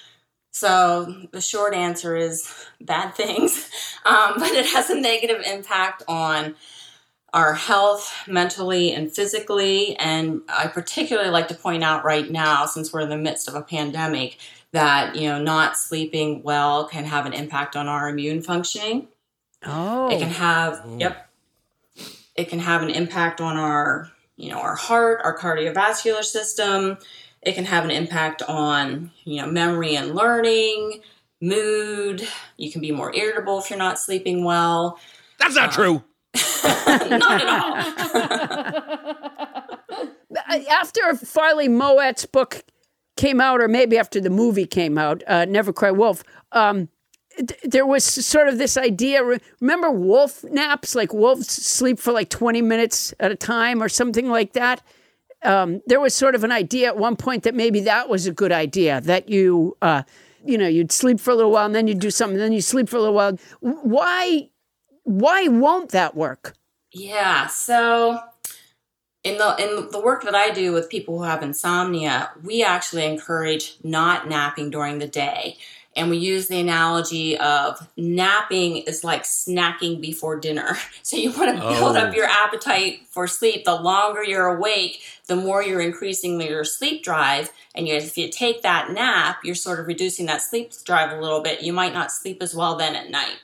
So the short answer is bad things, um, but it has a negative impact on our health mentally and physically. And I particularly like to point out right now, since we're in the midst of a pandemic, that, you know, not sleeping well can have an impact on our immune functioning. Oh. It can have, yep, it can have an impact on our, you know, our heart, our cardiovascular system. It can have an impact on, you know, memory and learning, mood. You can be more irritable if you're not sleeping well. That's not Um, true. Not at all. After Farley Mowat's book came out, or maybe after the movie came out, uh, Never Cry Wolf, um, th- there was sort of this idea. Remember wolf naps? Like wolves sleep for like twenty minutes at a time or something like that. Um, there was sort of an idea at one point that maybe that was a good idea, that you, uh, you know, you'd sleep for a little while and then you'd do something, then you sleep for a little while. Why, why won't that work? Yeah. So in the in the work that I do with people who have insomnia, we actually encourage not napping during the day. And we use the analogy of napping is like snacking before dinner. So you want to build Oh. up your appetite for sleep. The longer you're awake, the more you're increasing your sleep drive. And you, if you take that nap, you're sort of reducing that sleep drive a little bit. You might not sleep as well then at night.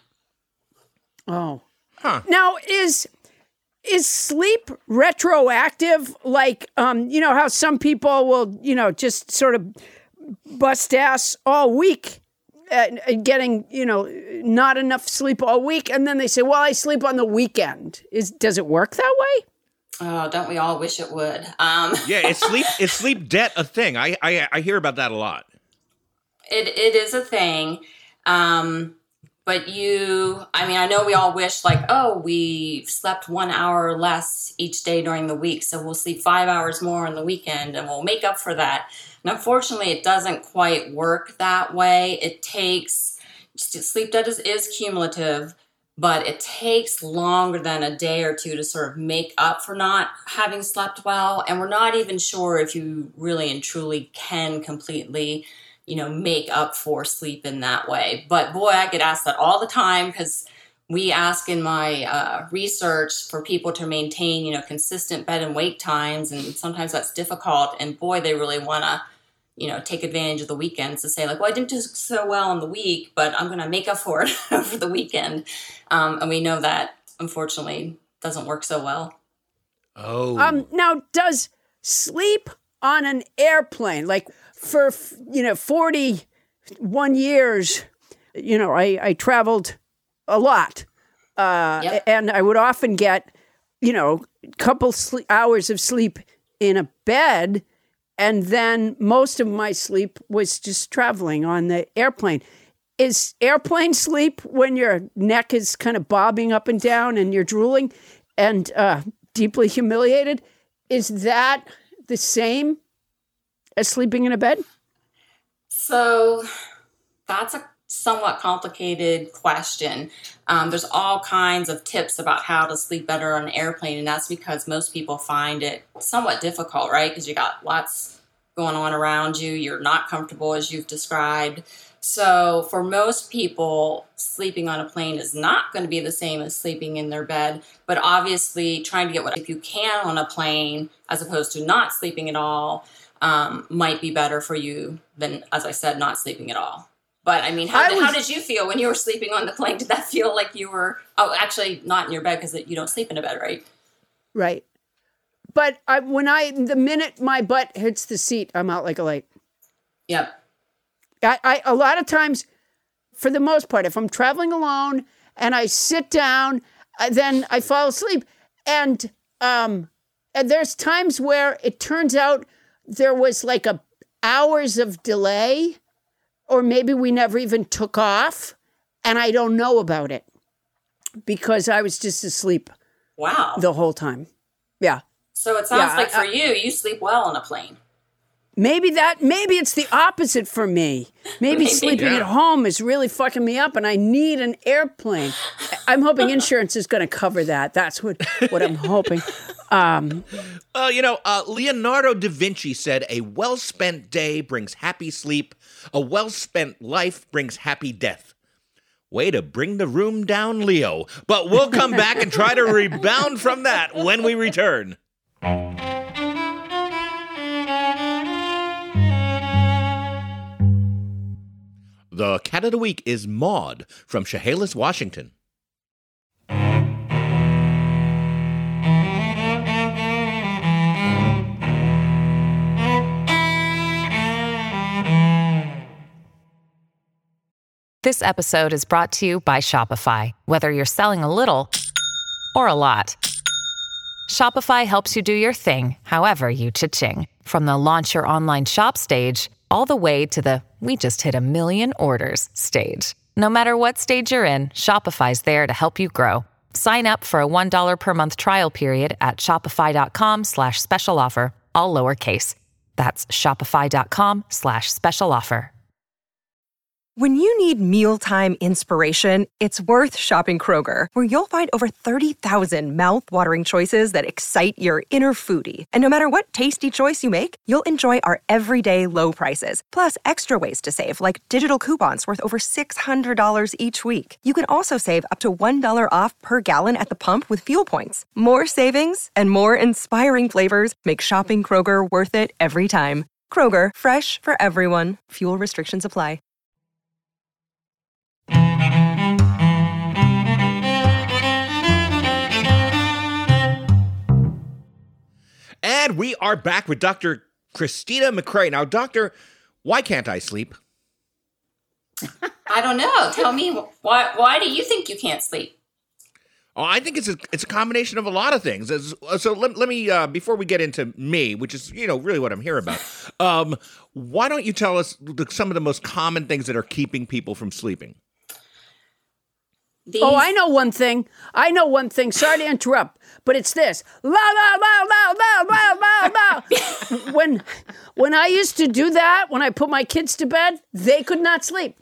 Oh. Huh. Now, is is sleep retroactive? Like, um, you know, how some people will, you know, just sort of bust ass all week, uh, getting, you know, not enough sleep all week, and then they say, "Well, I sleep on the weekend." Is does it work that way? Oh, don't we all wish it would? Um, Yeah, is sleep is sleep debt a thing? I, I I hear about that a lot. It it is a thing. Um, But you, I mean, I know we all wish like, oh, we slept one hour less each day during the week, so we'll sleep five hours more on the weekend and we'll make up for that. And unfortunately, it doesn't quite work that way. It takes, sleep debt is, is cumulative, but it takes longer than a day or two to sort of make up for not having slept well. And we're not even sure if you really and truly can completely, you know, make up for sleep in that way. But boy, I get asked that all the time because we ask in my uh, research for people to maintain, you know, consistent bed and wake times. And sometimes that's difficult. And boy, they really want to, you know, take advantage of the weekends to say like, well, I didn't do so well in the week, but I'm going to make up for it for the weekend. Um, and we know that, unfortunately, doesn't work so well. Oh. Um. Now, does sleep on an airplane, like for, you know, forty-one years, you know, I, I traveled a lot. Uh, yep. And I would often get, you know, a couple sleep, hours of sleep in a bed. And then most of my sleep was just traveling on the airplane. Is airplane sleep when your neck is kind of bobbing up and down and you're drooling and uh, deeply humiliated? Is that the same as sleeping in a bed? So that's a somewhat complicated question. Um, there's all kinds of tips about how to sleep better on an airplane, and that's because most people find it somewhat difficult, right? Because you got lots going on around you. You're not comfortable, as you've described. So for most people, sleeping on a plane is not going to be the same as sleeping in their bed. But obviously, trying to get what if you can on a plane, as opposed to not sleeping at all, um, might be better for you than, as I said, not sleeping at all. But I mean, how, I did, was, how did you feel when you were sleeping on the plane? Did that feel like you were, oh, actually not in your bed because you don't sleep in a bed, right? Right. But I, when I, the minute my butt hits the seat, I'm out like a light. Yep. I, I, a lot of times, for the most part, if I'm traveling alone and I sit down, uh, then I fall asleep. And, um, and there's times where it turns out there was like a hours of delay, or maybe we never even took off, and I don't know about it because I was just asleep. Wow. The whole time. Yeah. So it sounds yeah, like I, for you, you sleep well on a plane. Maybe that, maybe it's the opposite for me. Maybe, maybe. sleeping yeah. at home is really fucking me up and I need an airplane. I'm hoping insurance is going to cover that. That's what, what I'm hoping. Um, uh, you know, uh, Leonardo da Vinci said, a well-spent day brings happy sleep. A well-spent life brings happy death. Way to bring the room down, Leo. But we'll come back and try to rebound from that when we return. The cat of the week is Maud from Chehalis, Washington. This episode is brought to you by Shopify. Whether you're selling a little or a lot, Shopify helps you do your thing, however you cha-ching. From the launch your online shop stage, all the way to the we just hit a million orders stage. No matter what stage you're in, Shopify's there to help you grow. Sign up for a one dollar per month trial period at shopify.com slash special offer, all lowercase. That's shopify.com slash special offer. When you need mealtime inspiration, it's worth shopping Kroger, where you'll find over thirty thousand mouth-watering choices that excite your inner foodie. And no matter what tasty choice you make, you'll enjoy our everyday low prices, plus extra ways to save, like digital coupons worth over six hundred dollars each week. You can also save up to one dollar off per gallon at the pump with fuel points. More savings and more inspiring flavors make shopping Kroger worth it every time. Kroger, fresh for everyone. Fuel restrictions apply. And we are back with Doctor Christina McCrae. Now, Doctor, why can't I sleep? I don't know. Tell me, why Why do you think you can't sleep? Oh, I think it's a, it's a combination of a lot of things. So let, let me, uh, before we get into me, which is, you know, really what I'm here about, um, why don't you tell us some of the most common things that are keeping people from sleeping? These- oh, I know one thing. I know one thing. Sorry to interrupt, but it's this. Loud, loud, loud, loud, loud, loud, loud, loud. When, when I used to do that, when I put my kids to bed, they could not sleep.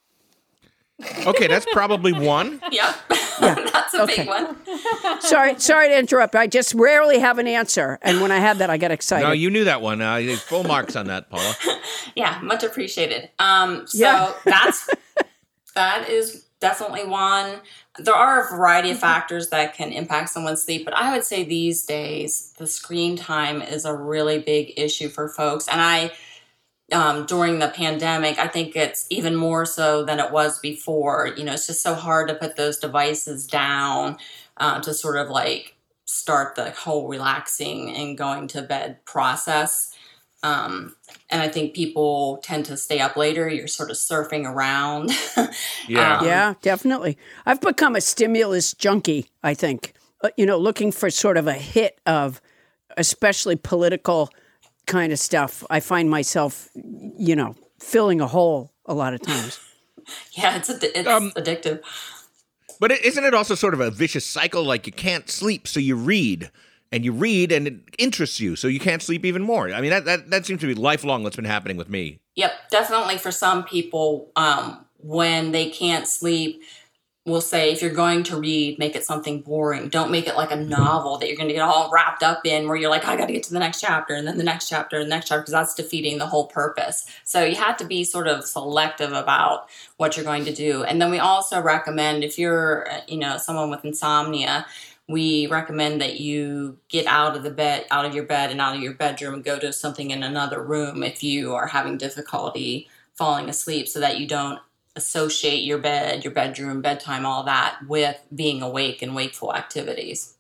Okay, that's probably one. Yep. Yeah. That's a Okay. big one. Sorry, sorry to interrupt. I just rarely have an answer, and when I have that, I get excited. No, you knew that one. Uh, full marks on that, Paula. Yeah, much appreciated. Um, so Yeah. that's that is definitely one. There are a variety of factors that can impact someone's sleep, but I would say these days the screen time is a really big issue for folks. And I, um, during the pandemic, I think it's even more so than it was before. You know, it's just so hard to put those devices down uh, to sort of like start the whole relaxing and going to bed process. Um, and I think people tend to stay up later. You're sort of surfing around. Yeah. Um, Yeah, definitely. I've become a stimulus junkie, I think. Uh, you know, looking for sort of a hit of especially political kind of stuff. I find myself, you know, filling a hole a lot of times. Yeah, it's, addi- it's Um, addictive. But it, isn't it also sort of a vicious cycle? Like you can't sleep, so you read. And you read, and it interests you, so you can't sleep even more. I mean, that, that, that seems to be lifelong what's been happening with me. Yep, definitely for some people, um, when they can't sleep, we'll say if you're going to read, make it something boring. Don't make it like a novel that you're going to get all wrapped up in where you're like, I got to get to the next chapter and then the next chapter and the next chapter, because that's defeating the whole purpose. So you have to be sort of selective about what you're going to do. And then we also recommend if you're, you know, someone with insomnia, we recommend that you get out of the bed, out of your bed and out of your bedroom and go to something in another room if you are having difficulty falling asleep, so that you don't associate your bed, your bedroom, bedtime, all that with being awake and wakeful activities.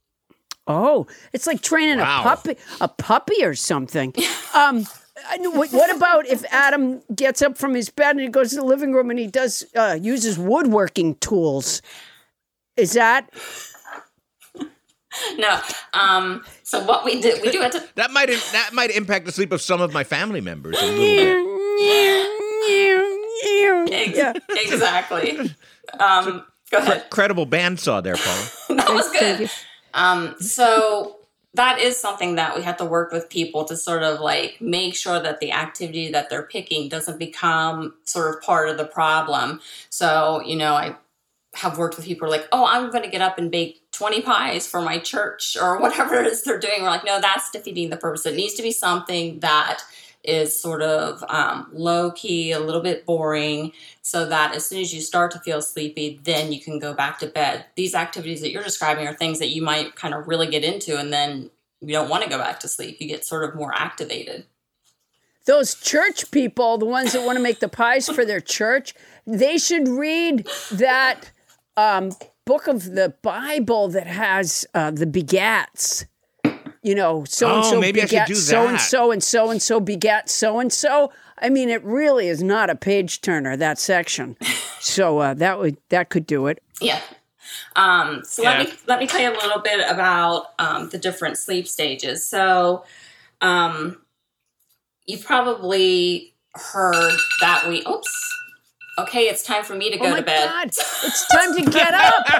Oh, it's like training Wow. a puppy, a puppy or something. Um, I know- what what about if Adam gets up from his bed and he goes to the living room and he does uh, uses woodworking tools? Is that No. Um, so what we do, we do it to, That might that might impact the sleep of some of my family members a little bit. ex- Yeah. exactly. Um, go ahead. Credible bandsaw there, Paula. That was Thank good. you. Um, so that is something that we have to work with people to sort of like make sure that the activity that they're picking doesn't become sort of part of the problem. So, you know, I have worked with people who are like, oh, I'm going to get up and bake twenty pies for my church or whatever it is they're doing. We're like, no, that's defeating the purpose. It needs to be something that is sort of um, low key, a little bit boring, so that as soon as you start to feel sleepy, then you can go back to bed. These activities that you're describing are things that you might kind of really get into, and then you don't want to go back to sleep. You get sort of more activated. those church people, the ones that want to make the pies for their church, they should read that um, book of the Bible that has uh, the begats. You know, so and Oh, so maybe I should begat do so and that. so and so and so begat so and so. I mean, it really is not a page turner, that section. So uh, that would that could do it. Yeah. Um, so Yeah. let me let me tell you a little bit about um, the different sleep stages. So um, you've probably heard that we. Oops. Okay, it's time for me to go oh my to bed. God, it's time to get up.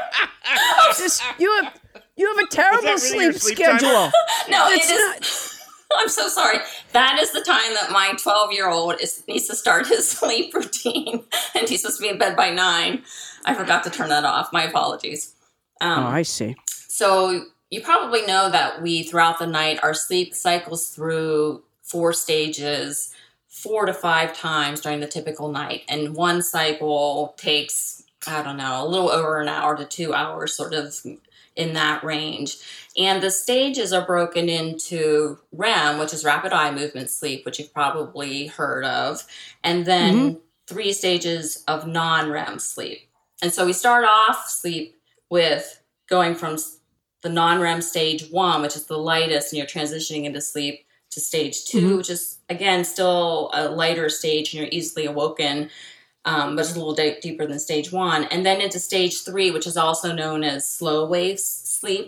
This, you have you have a terrible Is that really your sleep, sleep timer? schedule. No, It's it is. I'm so sorry. That is the time that my twelve-year-old is, needs to start his sleep routine, and he's supposed to be in bed by nine. I forgot to turn that off. My apologies. Um, Oh, I see. So you probably know that we, throughout the night, our sleep cycles through four stages, four to five times during the typical night. And one cycle takes, I don't know, a little over an hour to two hours, sort of in that range. And the stages are broken into R E M, which is rapid eye movement sleep, which you've probably heard of, and then Mm-hmm. three stages of non-R E M sleep. And so we start off sleep with going from the non-R E M stage one, which is the lightest, and you're transitioning into sleep, to stage two, Mm-hmm. which is, again, still a lighter stage, and you're easily awoken, um, but it's a little d- deeper than stage one. And then into stage three, which is also known as slow wave sleep.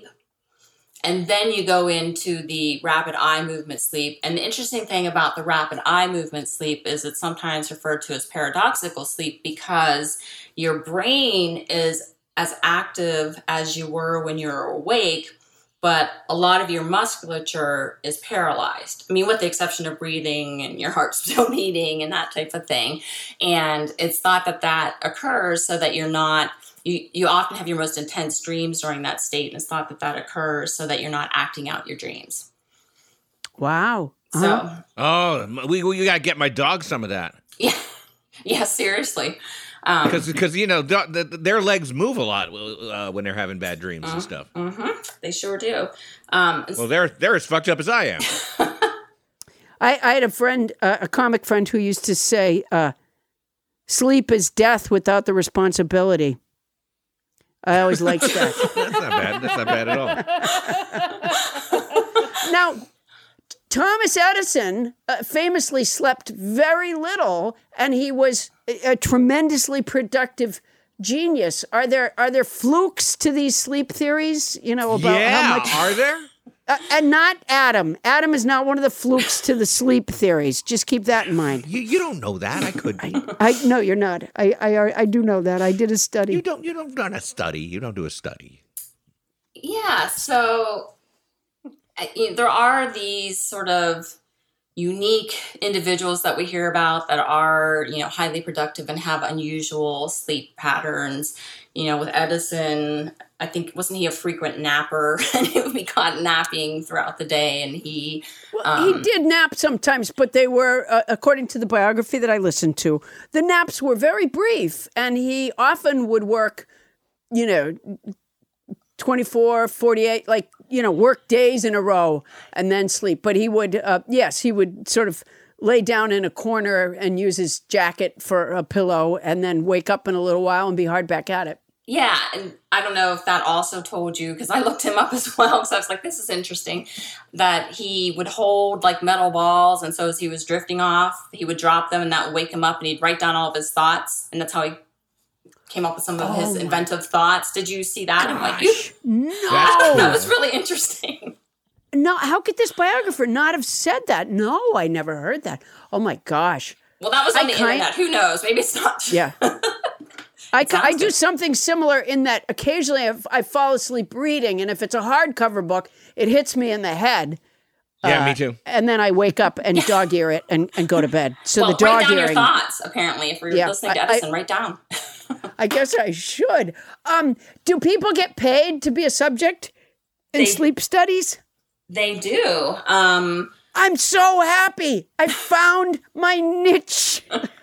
And then you go into the rapid eye movement sleep. And the interesting thing about the rapid eye movement sleep is it's sometimes referred to as paradoxical sleep because your brain is as active as you were when you're awake, but a lot of your musculature is paralyzed. I mean, with the exception of breathing and your heart still beating and that type of thing. And it's thought that that occurs so that you're not, you, you often have your most intense dreams during that state. And it's thought that that occurs so that you're not acting out your dreams. Wow. So, uh-huh. Oh, we, we got to get my dog some of that. Yeah. Yeah, seriously. Because, um, because you know, th- th- their legs move a lot uh, when they're having bad dreams uh, and stuff. Mm-hmm. They sure do. Um, well, they're they're as fucked up as I am. I, I had a friend, uh, a comic friend, who used to say, uh, "Sleep is death without the responsibility." I always liked that. That's not bad. That's not bad at all. Now, Thomas Edison uh, famously slept very little, and he was a, a tremendously productive genius. Are there are there flukes to these sleep theories? You know about yeah, how much are there? Uh, and not Adam. Adam is not one of the flukes to the sleep theories. Just keep that in mind. You, you don't know that. I could be. I, I no, you're not. I, I I do know that. I did a study. You don't. You don't done a study. You don't do a study. Yeah. So. You know, there are these sort of unique individuals that we hear about that are, you know, highly productive and have unusual sleep patterns. You know, with Edison, I think, wasn't he a frequent napper? And he would be caught napping throughout the day. And he... Well, um, he did nap sometimes, but they were, uh, according to the biography that I listened to, the naps were very brief. And he often would work, you know, twenty-four, forty-eight, like, you know, work days in a row and then sleep. But he would, uh, yes, he would sort of lay down in a corner and use his jacket for a pillow and then wake up in a little while and be hard back at it. Yeah. And I don't know if that also told you, because I looked him up as well. So I was like, this is interesting, that he would hold like metal balls. And so as he was drifting off, he would drop them and that would wake him up and he'd write down all of his thoughts. And that's how he came up with some of oh his inventive thoughts. Did you see that? Gosh, I'm like, you, no. That was really interesting. No, how could this biographer not have said that? No, I never heard that. Oh my gosh. Well, that was on I the kind, internet. Who knows? Maybe it's not true. Yeah. I, I do something similar in that occasionally I, I fall asleep reading, and if it's a hardcover book, it hits me in the head. Yeah, uh, me too. And then I wake up and dog ear it and, and go to bed. So well, the dog write down earring. your thoughts, apparently. If we're yeah, listening to I, Edison, I, write down. I guess I should. Um, do people get paid to be a subject in They- sleep studies? They do. Um, I'm so happy. I found my niche.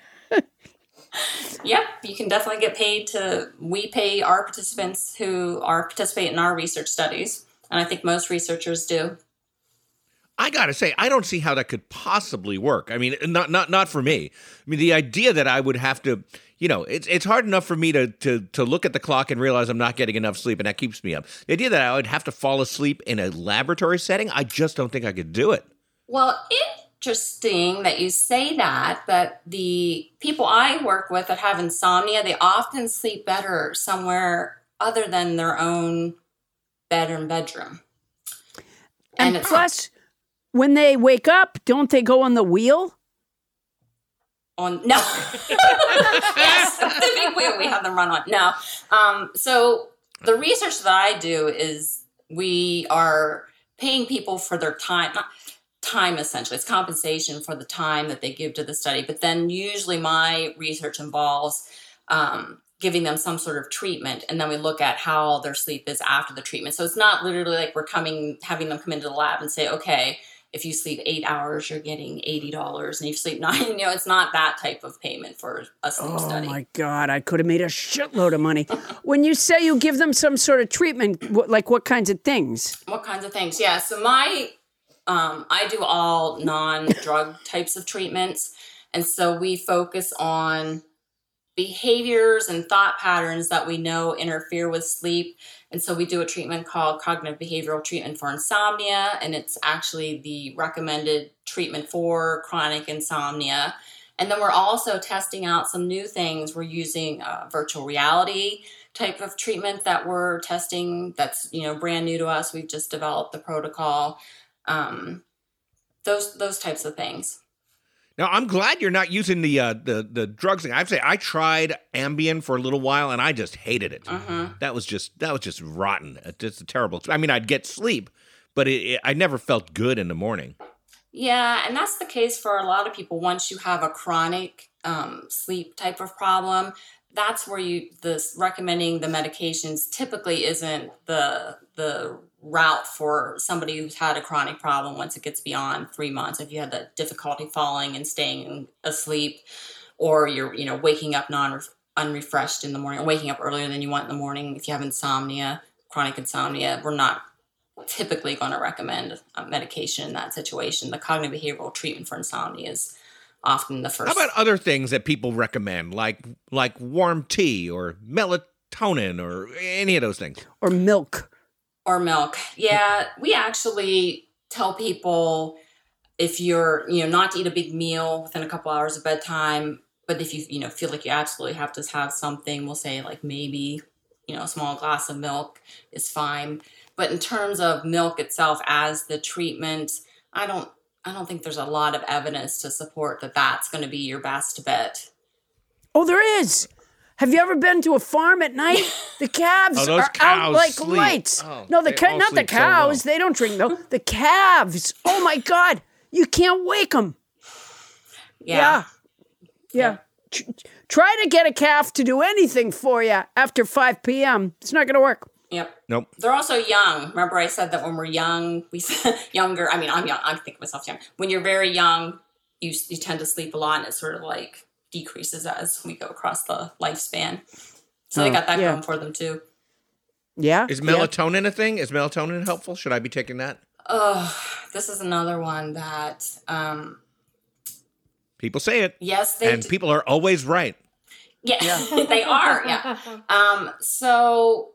Yep, you can definitely get paid to, we pay our participants who are participate in our research studies. And I think most researchers do. I gotta say, I don't see how that could possibly work. I mean, not not not for me. I mean, the idea that I would have to, you know, it's it's hard enough for me to to to look at the clock and realize I'm not getting enough sleep, and that keeps me up. The idea that I would have to fall asleep in a laboratory setting, I just don't think I could do it. Well, interesting that you say that, that the people I work with that have insomnia, they often sleep better somewhere other than their own bed and bedroom. And, and plus, when they wake up, don't they go on the wheel? On no, yes, the big wheel we have them run on. No, um, so the research that I do is we are paying people for their time, not time essentially. It's compensation for the time that they give to the study. But then usually my research involves um, giving them some sort of treatment, and then we look at how their sleep is after the treatment. So it's not literally like we're coming, having them come into the lab and say, okay, if you sleep eight hours, you're getting eighty dollars. And if you sleep nine, you know, it's not that type of payment for a sleep oh study. Oh, my God. I could have made a shitload of money. When you say you give them some sort of treatment, what, like what kinds of things? What kinds of things? Yeah. So my, um, I do all non-drug types of treatments. And so we focus on behaviors and thought patterns that we know interfere with sleep. And so we do a treatment called cognitive behavioral treatment for insomnia, and it's actually the recommended treatment for chronic insomnia. And then we're also testing out some new things. We're using uh, virtual reality type of treatment that we're testing that's, you know, brand new to us. We've just developed the protocol, um, those those types of things. Now, I'm glad you're not using the uh, the the drugs thing. I'd say I tried Ambien for a little while, and I just hated it. Mm-hmm. That was just that was just rotten. It's just a terrible. I mean, I'd get sleep, but it, it, I never felt good in the morning. Yeah, and that's the case for a lot of people. Once you have a chronic um, sleep type of problem, that's where you this recommending the medications typically isn't the the route for somebody who's had a chronic problem once it gets beyond three months. If you had the difficulty falling and staying asleep, or you're, you know, waking up non unrefreshed in the morning, or waking up earlier than you want in the morning. If you have insomnia, chronic insomnia, we're not typically going to recommend a medication in that situation. The cognitive behavioral treatment for insomnia is often the first. How about other things that people recommend, like like warm tea or melatonin or any of those things? Or milk. Or milk. Yeah, we actually tell people if you're, you know, not to eat a big meal within a couple hours of bedtime, but if you, you know, feel like you absolutely have to have something, we'll say like maybe, you know, a small glass of milk is fine. But in terms of milk itself as the treatment, I don't, I don't think there's a lot of evidence to support that that's going to be your best bet. Oh, there is. Have you ever been to a farm at night? The calves oh, those are cows out like sleep. lights. Oh, no, the ca- not the sleep so cows. well. They don't drink milk. The calves. Oh my God, you can't wake them. Yeah, yeah. yeah. Try to get a calf to do anything for you after five p.m. It's not going to work. Yep. Nope. They're also young. Remember I said that when we're young, we younger. I mean, I'm young. I think of myself young. When you're very young, you you tend to sleep a lot, and it sort of like decreases as we go across the lifespan. So oh, they got that yeah. going for them too. Yeah. Is melatonin yeah. a thing? Is melatonin helpful? Should I be taking that? Oh, this is another one that um, people say it. Yes, they and do. People are always right. Yeah, yeah. They are. Yeah. Um, so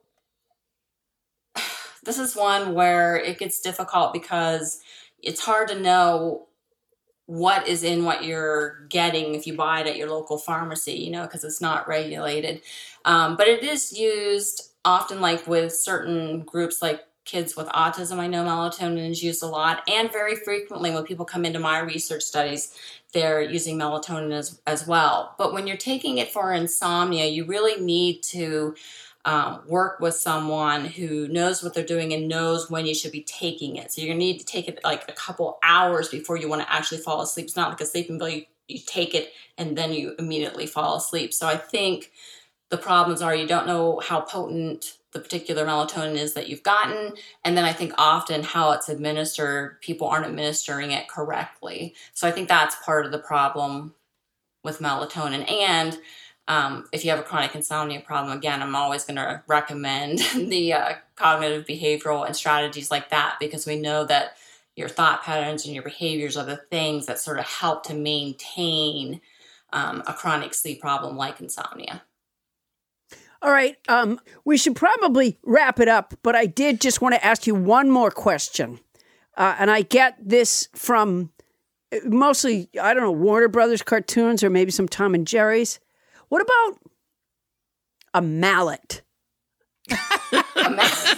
this is one where it gets difficult because it's hard to know what is in what you're getting if you buy it at your local pharmacy, you know, because it's not regulated. Um, but it is used often, like with certain groups, like kids with autism. I know melatonin is used a lot, and very frequently when people come into my research studies, they're using melatonin as, as well. But when you're taking it for insomnia, you really need to Um, work with someone who knows what they're doing and knows when you should be taking it. So you're going to need to take it like a couple hours before you want to actually fall asleep. It's not like a sleeping pill. You, you take it and then you immediately fall asleep. So I think the problems are you don't know how potent the particular melatonin is that you've gotten. And then I think often how it's administered, people aren't administering it correctly. So I think that's part of the problem with melatonin. And Um, if you have a chronic insomnia problem, again, I'm always going to recommend the uh, cognitive behavioral and strategies like that, because we know that your thought patterns and your behaviors are the things that sort of help to maintain um, a chronic sleep problem like insomnia. All right. Um, we should probably wrap it up, but I did just want to ask you one more question. Uh, and I get this from mostly, I don't know, Warner Brothers cartoons or maybe some Tom and Jerry's. What about a mallet? a mallet?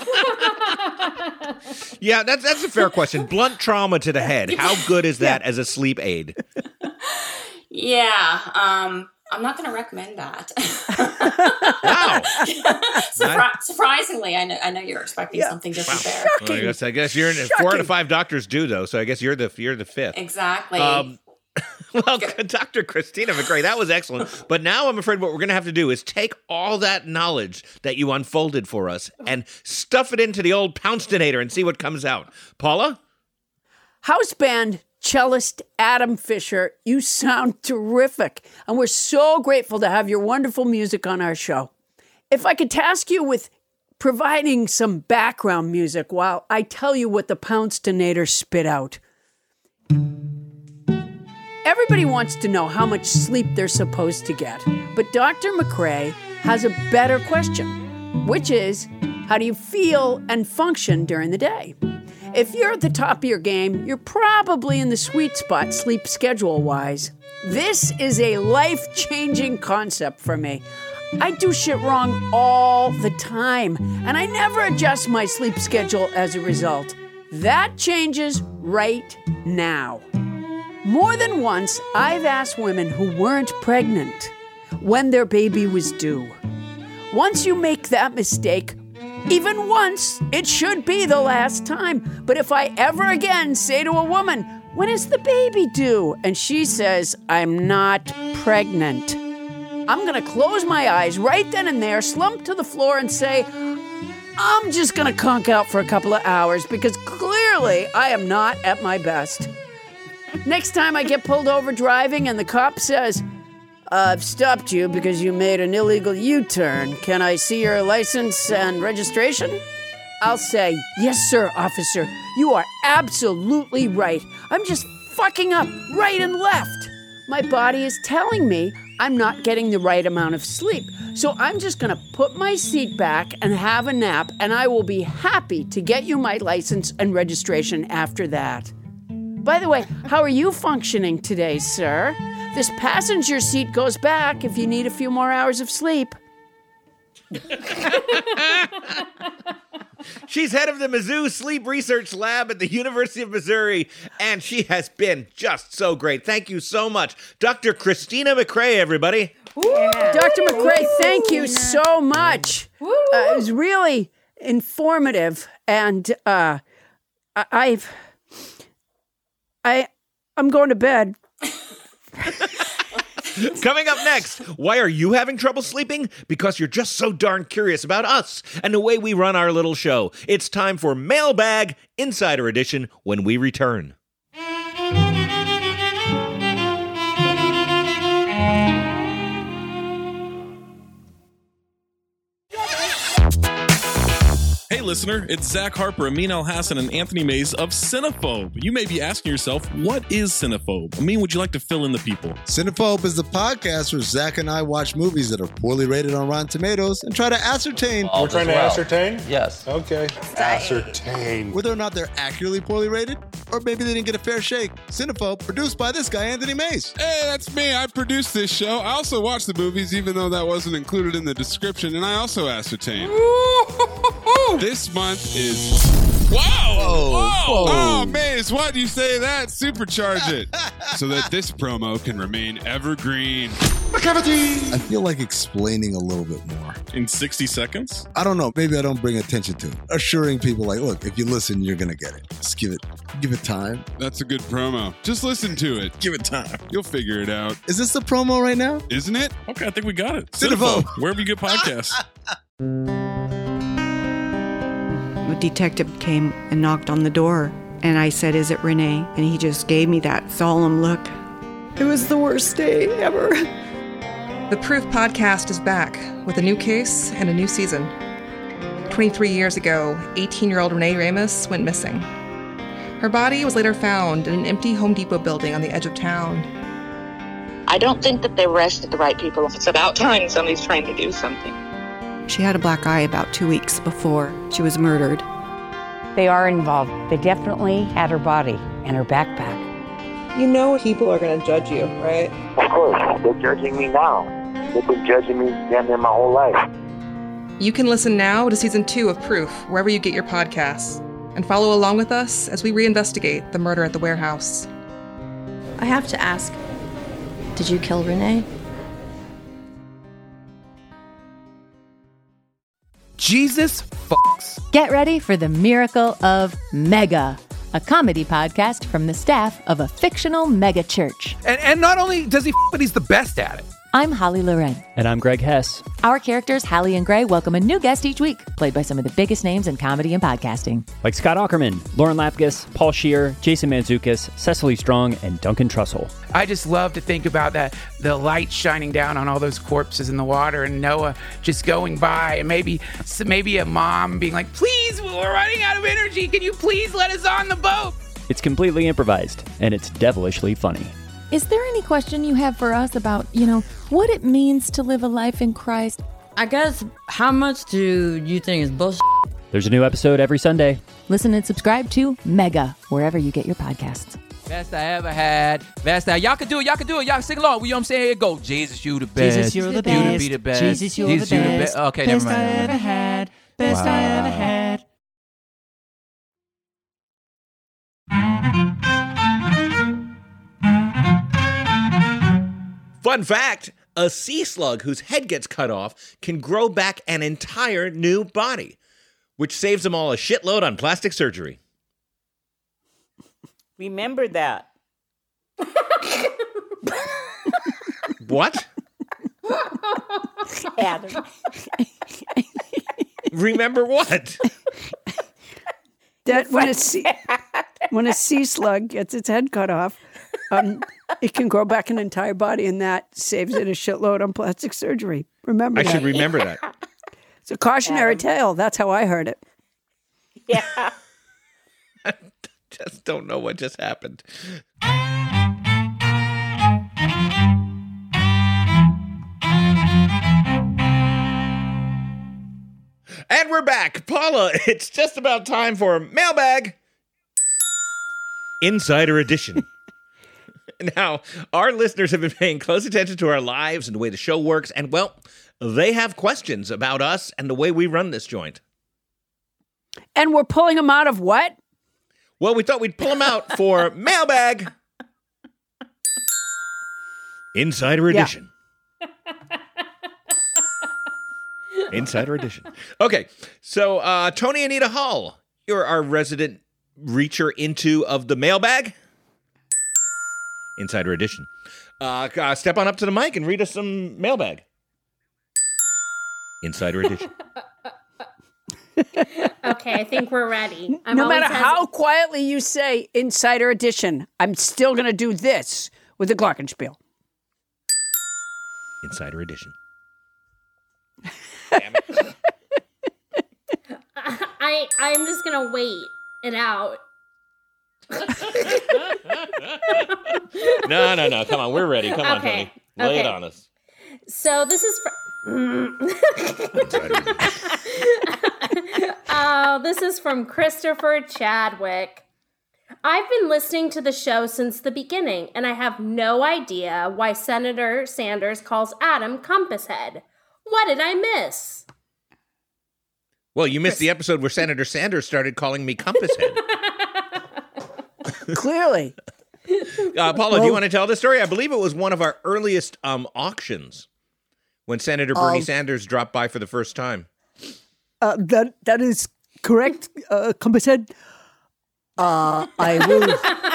Yeah, that's that's a fair question. Blunt trauma to the head. How good is that yeah. as a sleep aid? Yeah, um, I'm not going to recommend that. Wow. Surpri- surprisingly, I know I know you're expecting yeah. something different wow. there. Well, I guess I guess you're in, four out of five doctors do though, so I guess you're the you're the fifth. Exactly. Um, Well, Doctor Christina McCrae, that was excellent. But now I'm afraid what we're going to have to do is take all that knowledge that you unfolded for us and stuff it into the old Pounce-tonator and see what comes out. Paula? House band cellist Adam Fisher, you sound terrific. And we're so grateful to have your wonderful music on our show. If I could task you with providing some background music while I tell you what the Pounce-tonator spit out. Everybody wants to know how much sleep they're supposed to get, but Doctor McCrae has a better question, which is, how do you feel and function during the day? If you're at the top of your game, you're probably in the sweet spot sleep schedule-wise. This is a life-changing concept for me. I do shit wrong all the time, and I never adjust my sleep schedule as a result. That changes right now. More than once, I've asked women who weren't pregnant when their baby was due. Once you make that mistake, even once, it should be the last time. But if I ever again say to a woman, when is the baby due? And she says, I'm not pregnant, I'm going to close my eyes right then and there, slump to the floor and say, I'm just going to conk out for a couple of hours because clearly I am not at my best. Next time I get pulled over driving and the cop says, I've stopped you because you made an illegal U-turn. Can I see your license and registration? I'll say, yes, sir, officer. You are absolutely right. I'm just fucking up right and left. My body is telling me I'm not getting the right amount of sleep. So I'm just going to put my seat back and have a nap, and I will be happy to get you my license and registration after that. By the way, how are you functioning today, sir? This passenger seat goes back if you need a few more hours of sleep. She's head of the Mizzou Sleep Research Lab at the University of Missouri, and she has been just so great. Thank you so much. Doctor Christina McCrae, everybody. Yeah. Doctor McCrae, thank you so much. Uh, it was really informative, and uh, I, I've, I, I'm going to bed. Coming up next, why are you having trouble sleeping? Because you're just so darn curious about us and the way we run our little show. It's time for Mailbag Insider Edition when we return. Hey listener, it's Zach Harper, Amin Al-Hassan, and Anthony Mays of Cinephobe. You may be asking yourself, what is Cinephobe? Amin, would you like to fill in the people? Cinephobe is the podcast where Zach and I watch movies that are poorly rated on Rotten Tomatoes and try to ascertain... All We're trying to well. ascertain? Yes. Okay. Ascertain. Whether or not they're accurately poorly rated, or maybe they didn't get a fair shake. Cinephobe, produced by this guy, Anthony Mays. Hey, that's me. I produced this show. I also watch the movies, even though that wasn't included in the description, and I also ascertain. This month is... Wow! Whoa. Whoa. Oh, Maze, why do you say that? Supercharge it. So that this promo can remain evergreen. I feel like explaining a little bit more. In sixty seconds? I don't know. Maybe I don't bring attention to it. Assuring people like, look, if you listen, you're going to get it. Just give it, give it time. That's a good promo. Just listen to it. Give it time. You'll figure it out. Is this the promo right now? Isn't it? Okay, I think we got it. Cinephobe. Wherever you get podcasts. A detective came and knocked on the door, and I said, is it Renee? And he just gave me that solemn look. It was the worst day ever. The Proof podcast is back with a new case and a new season. twenty-three years ago, eighteen-year-old Renee Ramos went missing. Her body was later found in an empty Home Depot building on the edge of town. I don't think that they arrested the right people. It's about time somebody's trying to do something. She had a black eye about two weeks before she was murdered. They are involved. They definitely had her body and her backpack. You know people are going to judge you, right? Of course. They're judging me now. They've been judging me damn near my whole life. You can listen now to season two of Proof, wherever you get your podcasts, and follow along with us as we reinvestigate the murder at the warehouse. I have to ask, did you kill Renee? Jesus fucks. Get ready for the miracle of Mega, a comedy podcast from the staff of a fictional mega church. And, and not only does he f, but he's the best at it. I'm Holly Loren. And I'm Greg Hess. Our characters, Hallie and Gray, welcome a new guest each week, played by some of the biggest names in comedy and podcasting. Like Scott Aukerman, Lauren Lapkus, Paul Scheer, Jason Mantzoukas, Cecily Strong, and Duncan Trussell. I just love to think about that, the light shining down on all those corpses in the water and Noah just going by, and maybe maybe a mom being like, please, we're running out of energy. Can you please let us on the boat? It's completely improvised, and it's devilishly funny. Is there any question you have for us about, you know, what it means to live a life in Christ? I guess, how much do you think is bullshit? There's a new episode every Sunday. Listen and subscribe to Mega, wherever you get your podcasts. Best I ever had. Best I... Y'all can do it. Y'all can do it. Y'all can sing along. You know what I'm saying? Here it go. Jesus, you the best. Jesus, you're the best. You to be the best. Jesus, you're Jesus, the you best. the be- okay, best never mind. I ever had. Best Wow. I ever had. Fun fact, a sea slug whose head gets cut off can grow back an entire new body, which saves them all a shitload on plastic surgery. Remember that. What? Adam. Remember what? That when a sea, when a sea slug gets its head cut off, um, it can grow back an entire body, and that saves it a shitload on plastic surgery. Remember I that. should remember that. It's a cautionary Adam. tale. That's how I heard it. Yeah. I just don't know what just happened. And we're back. Paula, it's just about time for Mailbag Insider Edition. Now, our listeners have been paying close attention to our lives and the way the show works, and, well, they have questions about us and the way we run this joint. And we're pulling them out of what? Well, we thought we'd pull them out for Mailbag Insider Edition. Yeah. Insider Edition. Okay, so uh, Tony Anita Hall, you're our resident reacher into of the mailbag. Insider Edition. Uh, uh, step on up to the mic and read us some mailbag. Insider Edition. Okay, I think we're ready. I'm no matter hes- how quietly you say Insider Edition, I'm still going to do this with the glockenspiel. Insider Edition. I I'm just gonna wait it out. no, no, no. Come on, we're ready. Come on, Okay, Tony. Lay it okay. on us. So this is from. Oh, this is from Christopher Chadwick. I've been listening to the show since the beginning, and I have no idea why Senator Sanders calls Adam Compass Head. What did I miss? Well, you missed the episode where Senator Sanders started calling me Compass Head. Clearly. Uh, Paula, do you want to tell the story? I believe it was one of our earliest um, auctions when Senator Bernie Um, Sanders dropped by for the first time. Uh, that that is correct, uh, Compass Head. Uh, I will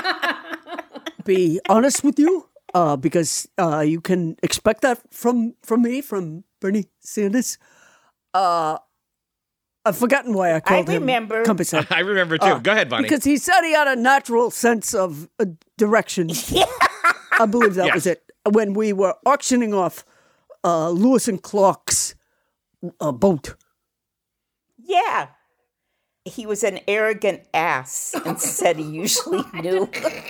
be honest with you, uh, because uh, you can expect that from, from me, from Bernie Sanders. Uh, I've forgotten why I called him remember. Compass Head. I remember too. Uh, Go ahead, Bonnie. Because he said he had a natural sense of uh, direction. I believe that Yes. was it. When we were auctioning off uh, Lewis and Clark's uh, boat. Yeah. He was an arrogant ass and said he usually knew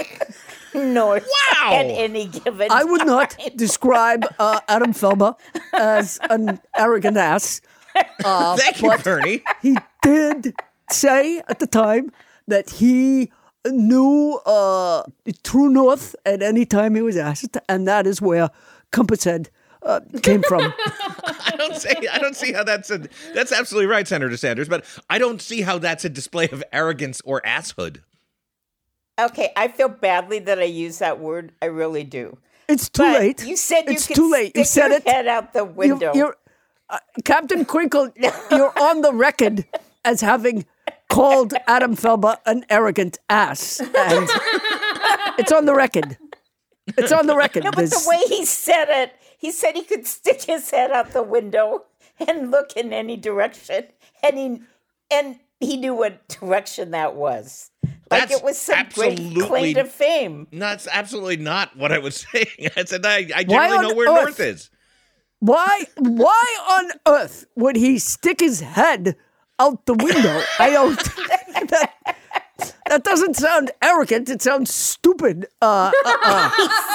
north Wow. at any given I would not time. describe uh, Adam Felber as an arrogant ass. Uh, Thank you, but Bernie. He did say at the time that he knew uh, true north at any time he was asked, and that is where Compass Head uh, came from. I don't say. I don't see how that's a. That's absolutely right, Senator Sanders. But I don't see how that's a display of arrogance or asshood. Okay, I feel badly that I use that word. I really do. It's too But late. You said you it's could too late. You stick said your it. head out the window. You're, you're, uh, Captain Crinkle, you're on the record as having called Adam Felber an arrogant ass, and it's on the record. It's on the record. No, but There's- the way he said it, he said he could stick his head out the window and look in any direction, and he and he knew what direction that was. Like That's it was some great claim to fame. No, that's absolutely not what I was saying. I said I, I Why generally on know where earth? north is. Why? Why on earth would he stick his head out the window? I don't. That, that doesn't sound arrogant. It sounds stupid. Uh, uh, uh.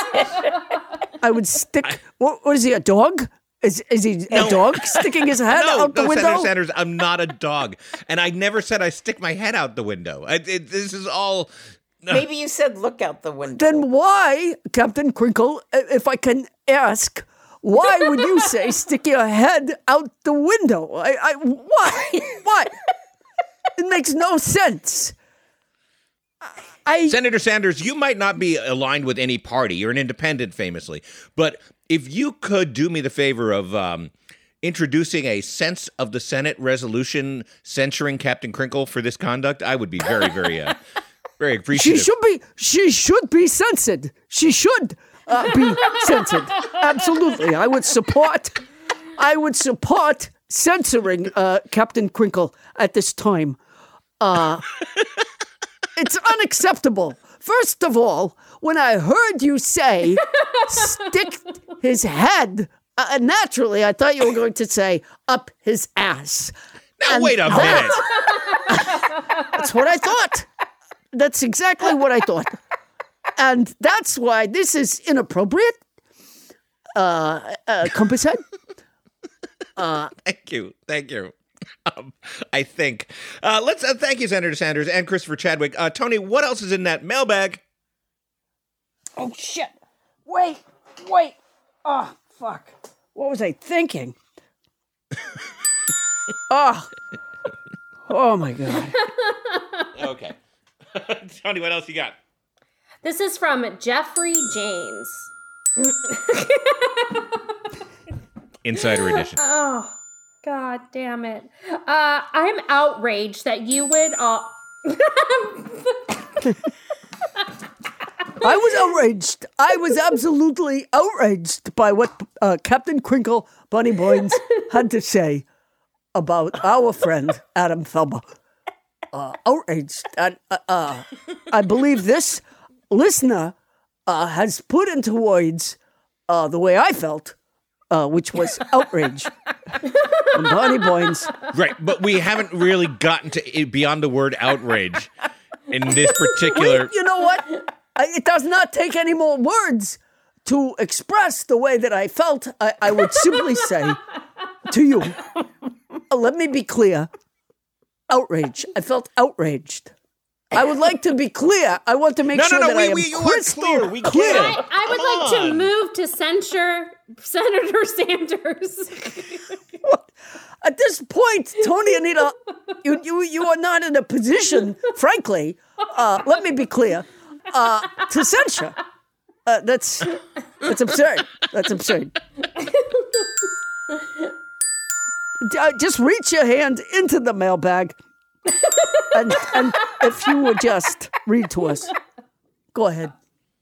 I would stick. What, what is he? A dog? Is is he a No. dog sticking his head no, out the no, window? Senator Sanders, I'm not a dog, and I never said I stick my head out the window. I, it, this is all. Maybe you said look out the window. Then why, Captain Crinkle, if I can ask, why would you say stick your head out the window? I, I why? What? It makes no sense. I, Senator Sanders, you might not be aligned with any party. You're an independent, famously. But if you could do me the favor of um, introducing a sense of the Senate resolution censuring Captain Crinkle for this conduct, I would be very, very, uh, very appreciative. She should be. She should be censored. She should uh, be censored. Absolutely, I would support. I would support censoring uh, Captain Crinkle at this time. Uh, it's unacceptable. First of all, when I heard you say stick his head, uh, naturally I thought you were going to say up his ass. Now, And wait a that- minute. That's what I thought. That's exactly what I thought. And that's why this is inappropriate. Uh, uh, Compass Head. Uh, thank you. Thank you. Um, I think. Uh, let's uh, thank you, Senator Sanders and Christopher Chadwick. Uh, Tony, what else is in that mailbag? Oh, shit. Wait, wait. Oh, fuck. What was I thinking? oh. Oh, my God. Okay. Tony, what else you got? This is from Jeffrey James. Insider edition. Oh, God damn it. Uh, I'm outraged that you would all... I was outraged. I was absolutely outraged by what uh, Captain Crinkle Bunny Boynes had to say about our friend Adam Felber. Uh, outraged. And, uh, uh, I believe this listener uh, has put into words uh, the way I felt, uh, which was outrage. And Bunny Boynes. Right, but we haven't really gotten to it beyond the word outrage in this particular... Wait, you know what? I, it does not take any more words to express the way that I felt. I, I would simply say to you, uh, let me be clear, outrage. I felt outraged. I would like to be clear. I want to make no, sure no, no, that we, I am we, you crystal are clear. We clear. get I, it. I would Come like to on. move to censure Senator Sanders. At this point, Tony Anita, you, you, you are not in a position, frankly, uh, let me be clear, uh, to censure. Uh, that's, that's absurd. That's absurd. Uh, just reach your hand into the mailbag and, and if you would just read to us. Go ahead.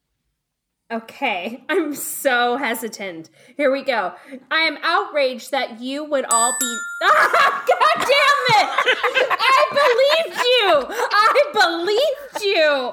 Okay, I'm so hesitant. Here we go. I am outraged that you would all be... Ah, God damn it! I believed you! I believed you!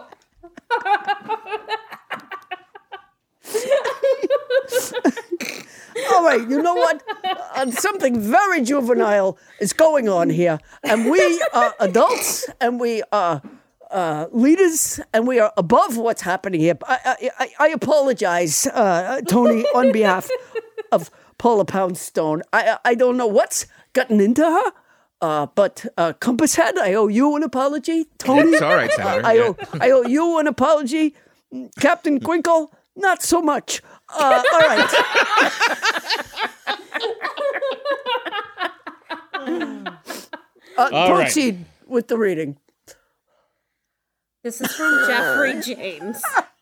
All right, you know what? Uh, something very juvenile is going on here. And we are adults and we are uh, leaders and we are above what's happening here. I, I, I apologize, uh, Tony, on behalf of Paula Poundstone. I, I don't know what's gotten into her. Uh, but uh, Compass Head, I owe you an apology. Tony, It's all right, Senator. uh, I, Yeah. owe, I owe you an apology. Captain Crinkle, not so much. Uh, all right. uh, All right. proceed with the reading. This is from Jeffrey James.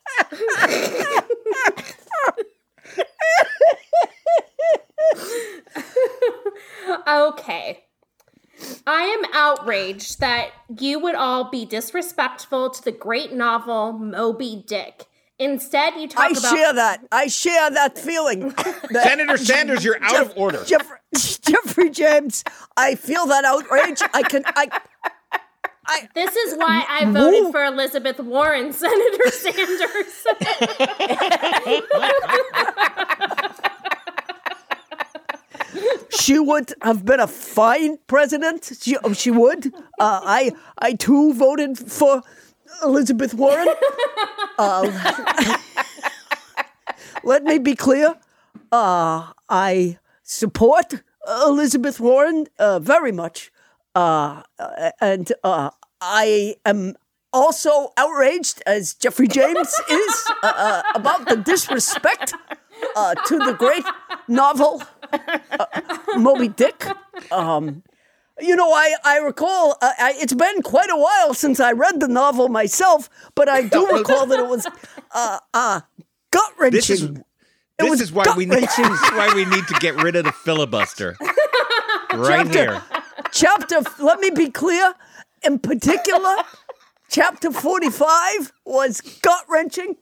Okay. I am outraged that you would all be disrespectful to the great novel Moby Dick. Instead, you talk I about... share that. I share that feeling. That- Senator Sanders, you're out Jeff- of order. Jeffrey, Jeffrey James, I feel that outrage. I can... I. I, This is why I voted for Elizabeth Warren, Senator Sanders. She would have been a fine president. She, oh, she would. Uh, I, I too voted for Elizabeth Warren. Uh, let me be clear. Uh, I support Elizabeth Warren uh, very much. Uh, and uh, I am also outraged, as Jeffrey James is, uh, uh, about the disrespect uh, to the great novel uh, Moby Dick. Um, You know, I, I recall, uh, I, it's been quite a while since I read the novel myself, but I do recall that it was uh, uh, gut-wrenching. This is, it this was is why we need, this is why we need to get rid of the filibuster. Right chapter, here. Chapter, let me be clear, in particular, chapter forty-five was gut-wrenching.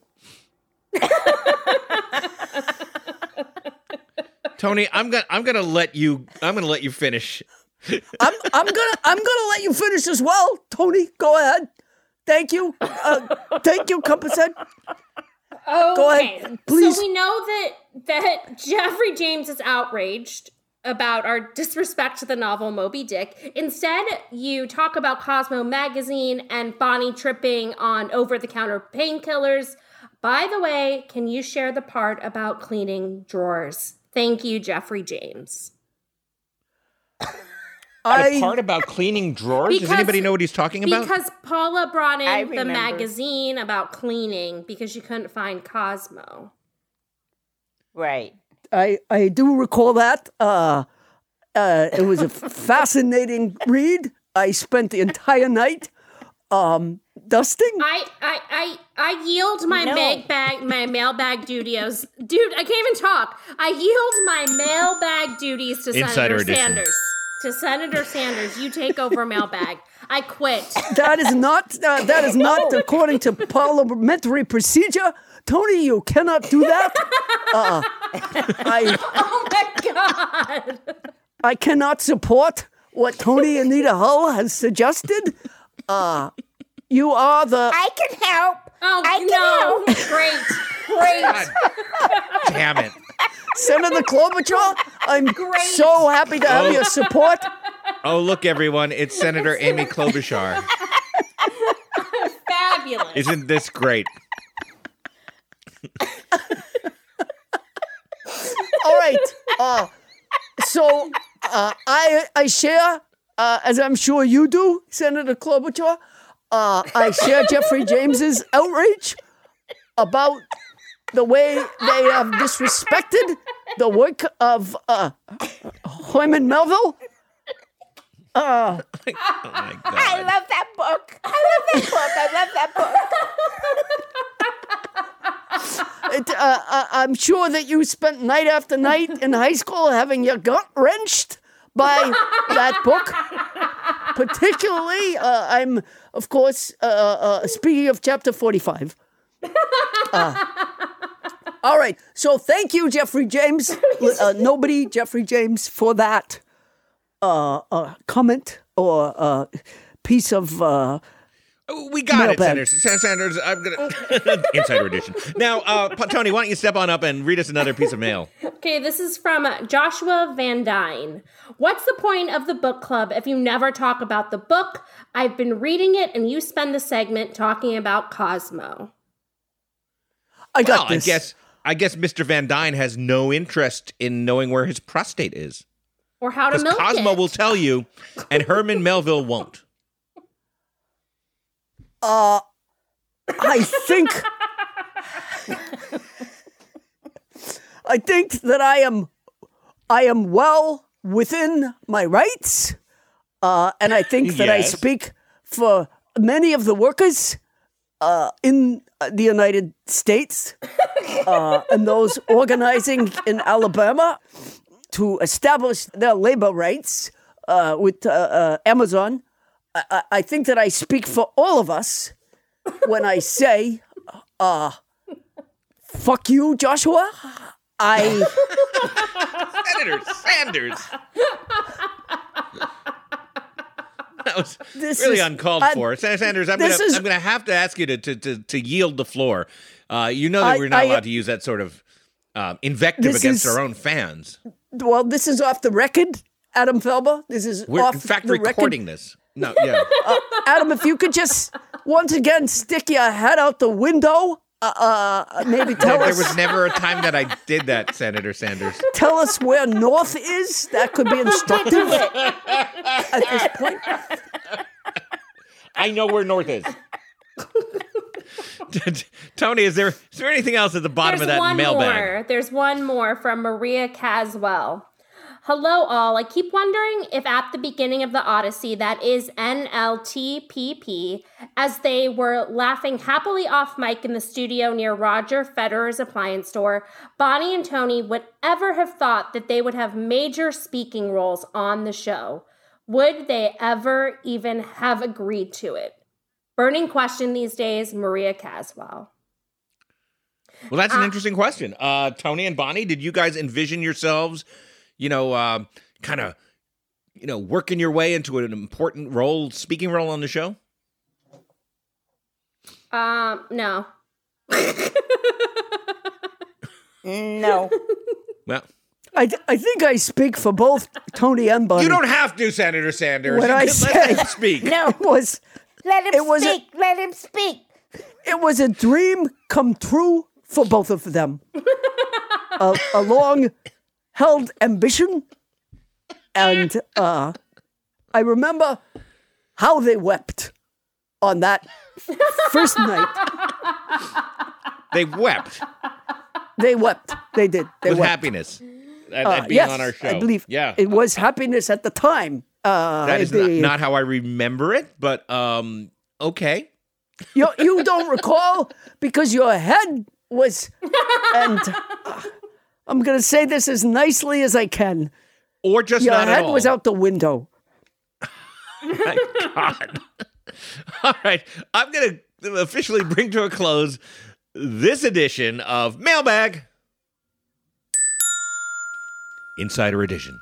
Tony, I'm gonna I'm gonna let you I'm gonna let you finish. I'm I'm gonna I'm gonna let you finish as well, Tony. Go ahead. Thank you. Uh, thank you, Compasshead. Okay. Go ahead, please. So we know that that Jeffrey James is outraged about our disrespect to the novel Moby Dick. Instead, you talk about Cosmo magazine and Bonnie tripping on over-the-counter painkillers. By the way, can you share the part about cleaning drawers? Thank you, Jeffrey James. A part about cleaning drawers? Because- Does anybody know what he's talking about? Because Paula brought in I the remember. magazine about cleaning because she couldn't find Cosmo. Right. I, I do recall that. Uh, uh, it was a fascinating read. I spent the entire night um, dusting. I, I, I, I yield my No. bag bag, my mailbag duties. Dude, I can't even talk. I yield my mailbag duties to Insider Senator edition. Sanders. To Senator Sanders, you take over mailbag. I quit. That is not uh, that is not according to parliamentary procedure. Tony, you cannot do that. Uh, I Oh my God. I cannot support what Tony Anita Hull has suggested. Uh, you are the I can help. Oh, I can no. help. Great. Great. Damn it. Senator Klobuchar. I'm so happy to have Oh. your support. Oh, look, everyone. It's Senator Amy Klobuchar. Fabulous. Isn't this great? All right. Uh, so uh, I I share, uh, as I'm sure you do, Senator Klobuchar. Uh, I share Jeffrey James's outrage about the way they have disrespected the work of uh, Herman Melville. Uh, Oh my God. I love that book. I love that book. I love that book. it, uh, uh, I'm sure that you spent night after night in high school having your gut wrenched by that book. Particularly, uh, I'm, of course, uh, uh, speaking of chapter forty-five. Uh, all right. So thank you, Jeffrey James. Uh, nobody, Jeffrey James, for that uh, uh, comment or uh, piece of. Uh, We got it, Mailbag. Senator Sanders. I'm gonna Insider edition. Now, uh, Pa- Tony, why don't you step on up and read us another piece of mail? Okay, this is from Joshua Van Dyne. What's the point of the book club if you never talk about the book? I've been reading it and you spend the segment talking about Cosmo. I got well, this. I guess I guess Mister Van Dyne has no interest in knowing where his prostate is. Or how to Because milk Cosmo it. will tell you, and Herman Melville won't. Uh, I think. I think that I am, I am well within my rights, uh, and I think that I Yes. speak for many of the workers uh, in the United States uh, and those organizing in Alabama to establish their labor rights uh, with uh, uh, Amazon. I, I- I think that I speak for all of us when I say, uh, fuck you, Joshua. I. Senator Sanders. That was This really is- uncalled I- for. Senator Sanders, I'm this gonna is- I'm gonna have to ask you to to to, to yield the floor. Uh, you know that I- we're not I- allowed to use that sort of um, invective This against is- our own fans. Well, this is off the record, Adam Felber. This is We're off in fact the recording record. this. No, yeah. Uh, Adam, if you could just once again stick your head out the window, uh, uh, maybe tell there us was never a time that I did that, Senator Sanders. tell us where north is. That could be instructive at this point. I know where North is. Tony, is there is there anything else at the bottom There's of that one mailbag? more. There's one more from Maria Caswell. Hello, all. I keep wondering if at the beginning of the Odyssey, that is N L T P P, as they were laughing happily off mic in the studio near Roger Federer's appliance store, Bonnie and Tony would ever have thought that they would have major speaking roles on the show. Would they ever even have agreed to it? Burning question these days, Maria Caswell. Well, that's an Uh, interesting question. Uh, Tony and Bonnie, did you guys envision yourselves, you know, uh, kind of, you know, working your way into an important role, speaking role on the show? Um, no. No. Well, I, th- I think I speak for both Tony and Bonnie. you don't have to, Senator Sanders. When You I can say- let him speak. No. It was Let him It was a- speak. Let him speak. it was a dream come true for both of them. a, a long-held ambition, and uh, I remember how they wept on that first night. They wept They wept. They did. They with wept. happiness at, Uh, at being yes, on our show. I believe. Yeah. It was happiness at the time. Uh, That is the- not, not how I remember it, but um, okay. You, you don't recall because your head was, and uh, I'm going to say this as nicely as I can. Or just your not at head all. was out the window. My God. All right. I'm going to officially bring to a close this edition of Mailbag Insider Edition.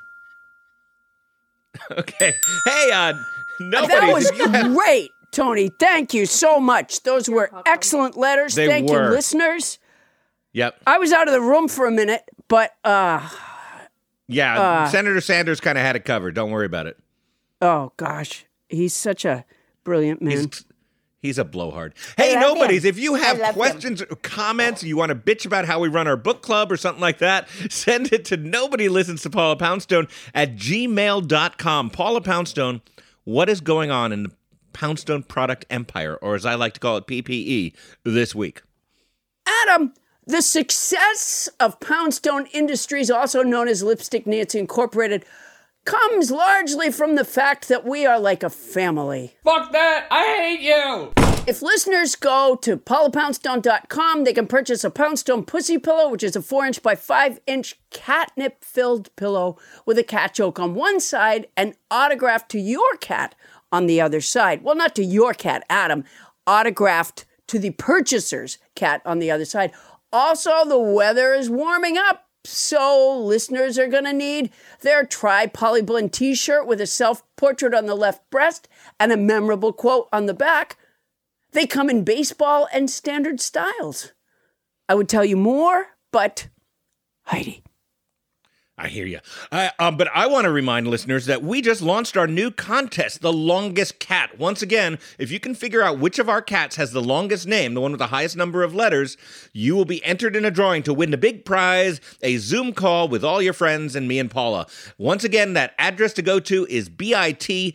Okay. Hey, uh, nobody. That was great, Tony. Thank you so much. Those were excellent letters. They Thank were. you, listeners. Yep. I was out of the room for a minute, but uh, Yeah. Uh, Senator Sanders kind of had it covered. Don't worry about it. oh gosh, he's such a brilliant man. He's he's a blowhard. Hey, love nobodies, him. if you I have love questions or comments, you want to bitch about how we run our book club or something like that, send it to nobody listens to Paula Poundstone at gmail dot com. Paula Poundstone, what is going on in the Poundstone product empire, or as I like to call it, P P E, this week? Adam, the success of Poundstone Industries, also known as Lipstick Nancy Incorporated, comes largely from the fact that we are like a family. Fuck that! I hate you! If listeners go to paula poundstone dot com, they can purchase a Poundstone Pussy Pillow, which is a four inch by five inch catnip-filled pillow with a cat joke on one side and autographed to your cat on the other side. Well, not to your cat, Adam, autographed to the purchaser's cat on the other side. Also, the weather is warming up, so listeners are going to need their Try Polyblend t-shirt with a self-portrait on the left breast and a memorable quote on the back. They come in baseball and standard styles. I would tell you more, but Heidi. I hear you. I, um, but I want to remind listeners that we just launched our new contest, The Longest Cat. Once again, if you can figure out which of our cats has the longest name, the one with the highest number of letters, you will be entered in a drawing to win the big prize, a Zoom call with all your friends and me and Paula. Once again, that address to go to is bit.ly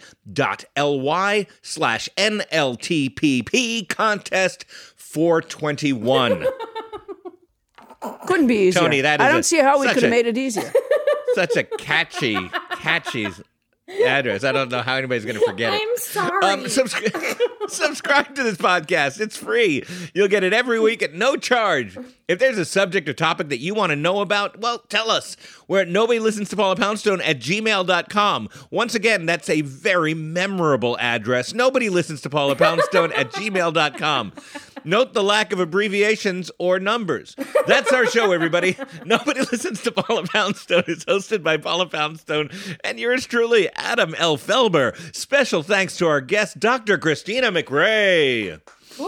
slash NLTPP contest four twenty-one. Couldn't be easier. Tony, that is I don't a- see how we such could have a- made it easier. Such a catchy, catchy address. I don't know how anybody's going to forget it. I'm sorry. Um, subscri- subscribe to this podcast. It's free. You'll get it every week at no charge. If there's a subject or topic that you want to know about, well, tell us. We're at nobody listens to Paula Poundstone at gmail dot com. Once again, that's a very memorable address. Nobody listens to Paula Poundstone at gmail dot com. Note the lack of abbreviations or numbers. That's our show, everybody. Nobody listens to Paula Poundstone. It's hosted by Paula Poundstone and yours truly, Adam L. Felber. Special thanks to our guest, Doctor Christina McRae.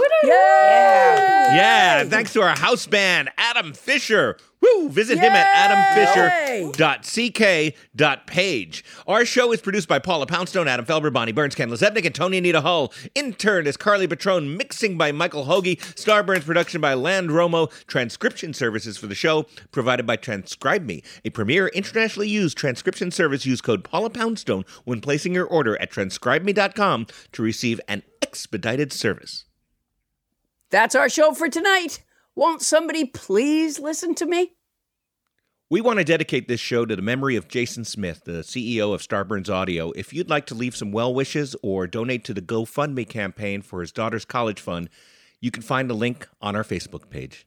Yeah. Yeah, thanks to our house band, Adam Fisher. Woo! Visit him at adam fisher dot c k dot page. Our show is produced by Paula Poundstone, Adam Felber, Bonnie Burns, Ken Lezebnik, and Tony Anita Hull. Intern is Carly Patrone. Mixing by Michael Hoagie. Starburns production by Land Romo. Transcription services for the show provided by Transcribe Me, a premier internationally used transcription service. Use code Paula Poundstone when placing your order at transcribe me dot com to receive an expedited service. That's our show for tonight. Won't somebody please listen to me? We want to dedicate this show to the memory of Jason Smith, the C E O of Starburns Audio. If you'd like to leave some well wishes or donate to the GoFundMe campaign for his daughter's college fund, you can find the link on our Facebook page.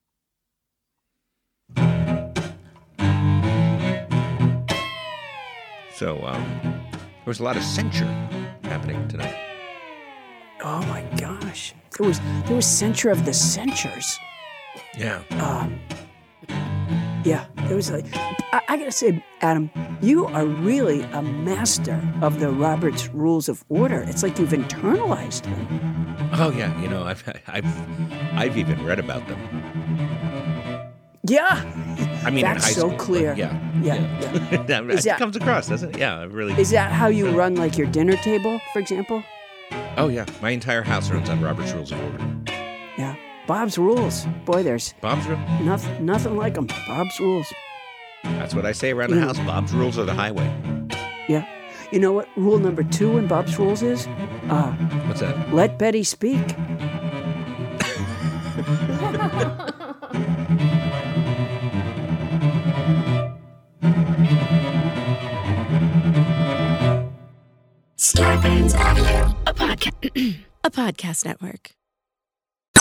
So, um, there was a lot of censure happening tonight. Oh my gosh. There was there was censure of the censures. Yeah. Um Yeah, there was like I, I gotta say, Adam, you are really a master of the Robert's Rules of Order. It's like you've internalized them. Oh yeah, you know, I've I've I've even read about them. Yeah. I mean, that's in high so school, clear. Yeah. Yeah. yeah. that Is that- comes across, doesn't it? Yeah, it really. Is that how you run like your dinner table, for example? Oh yeah, my entire house runs on Robert's Rules of Order. Yeah. Bob's Rules. Boy, there's Bob's Rules. Nothing, nothing like them. Bob's Rules. That's what I say around the Yeah. house. Bob's Rules are the highway. Yeah. You know what rule number two in Bob's Rules is? Uh, What's that? let Betty speak. Starburns Audio, a podcast, a podcast network.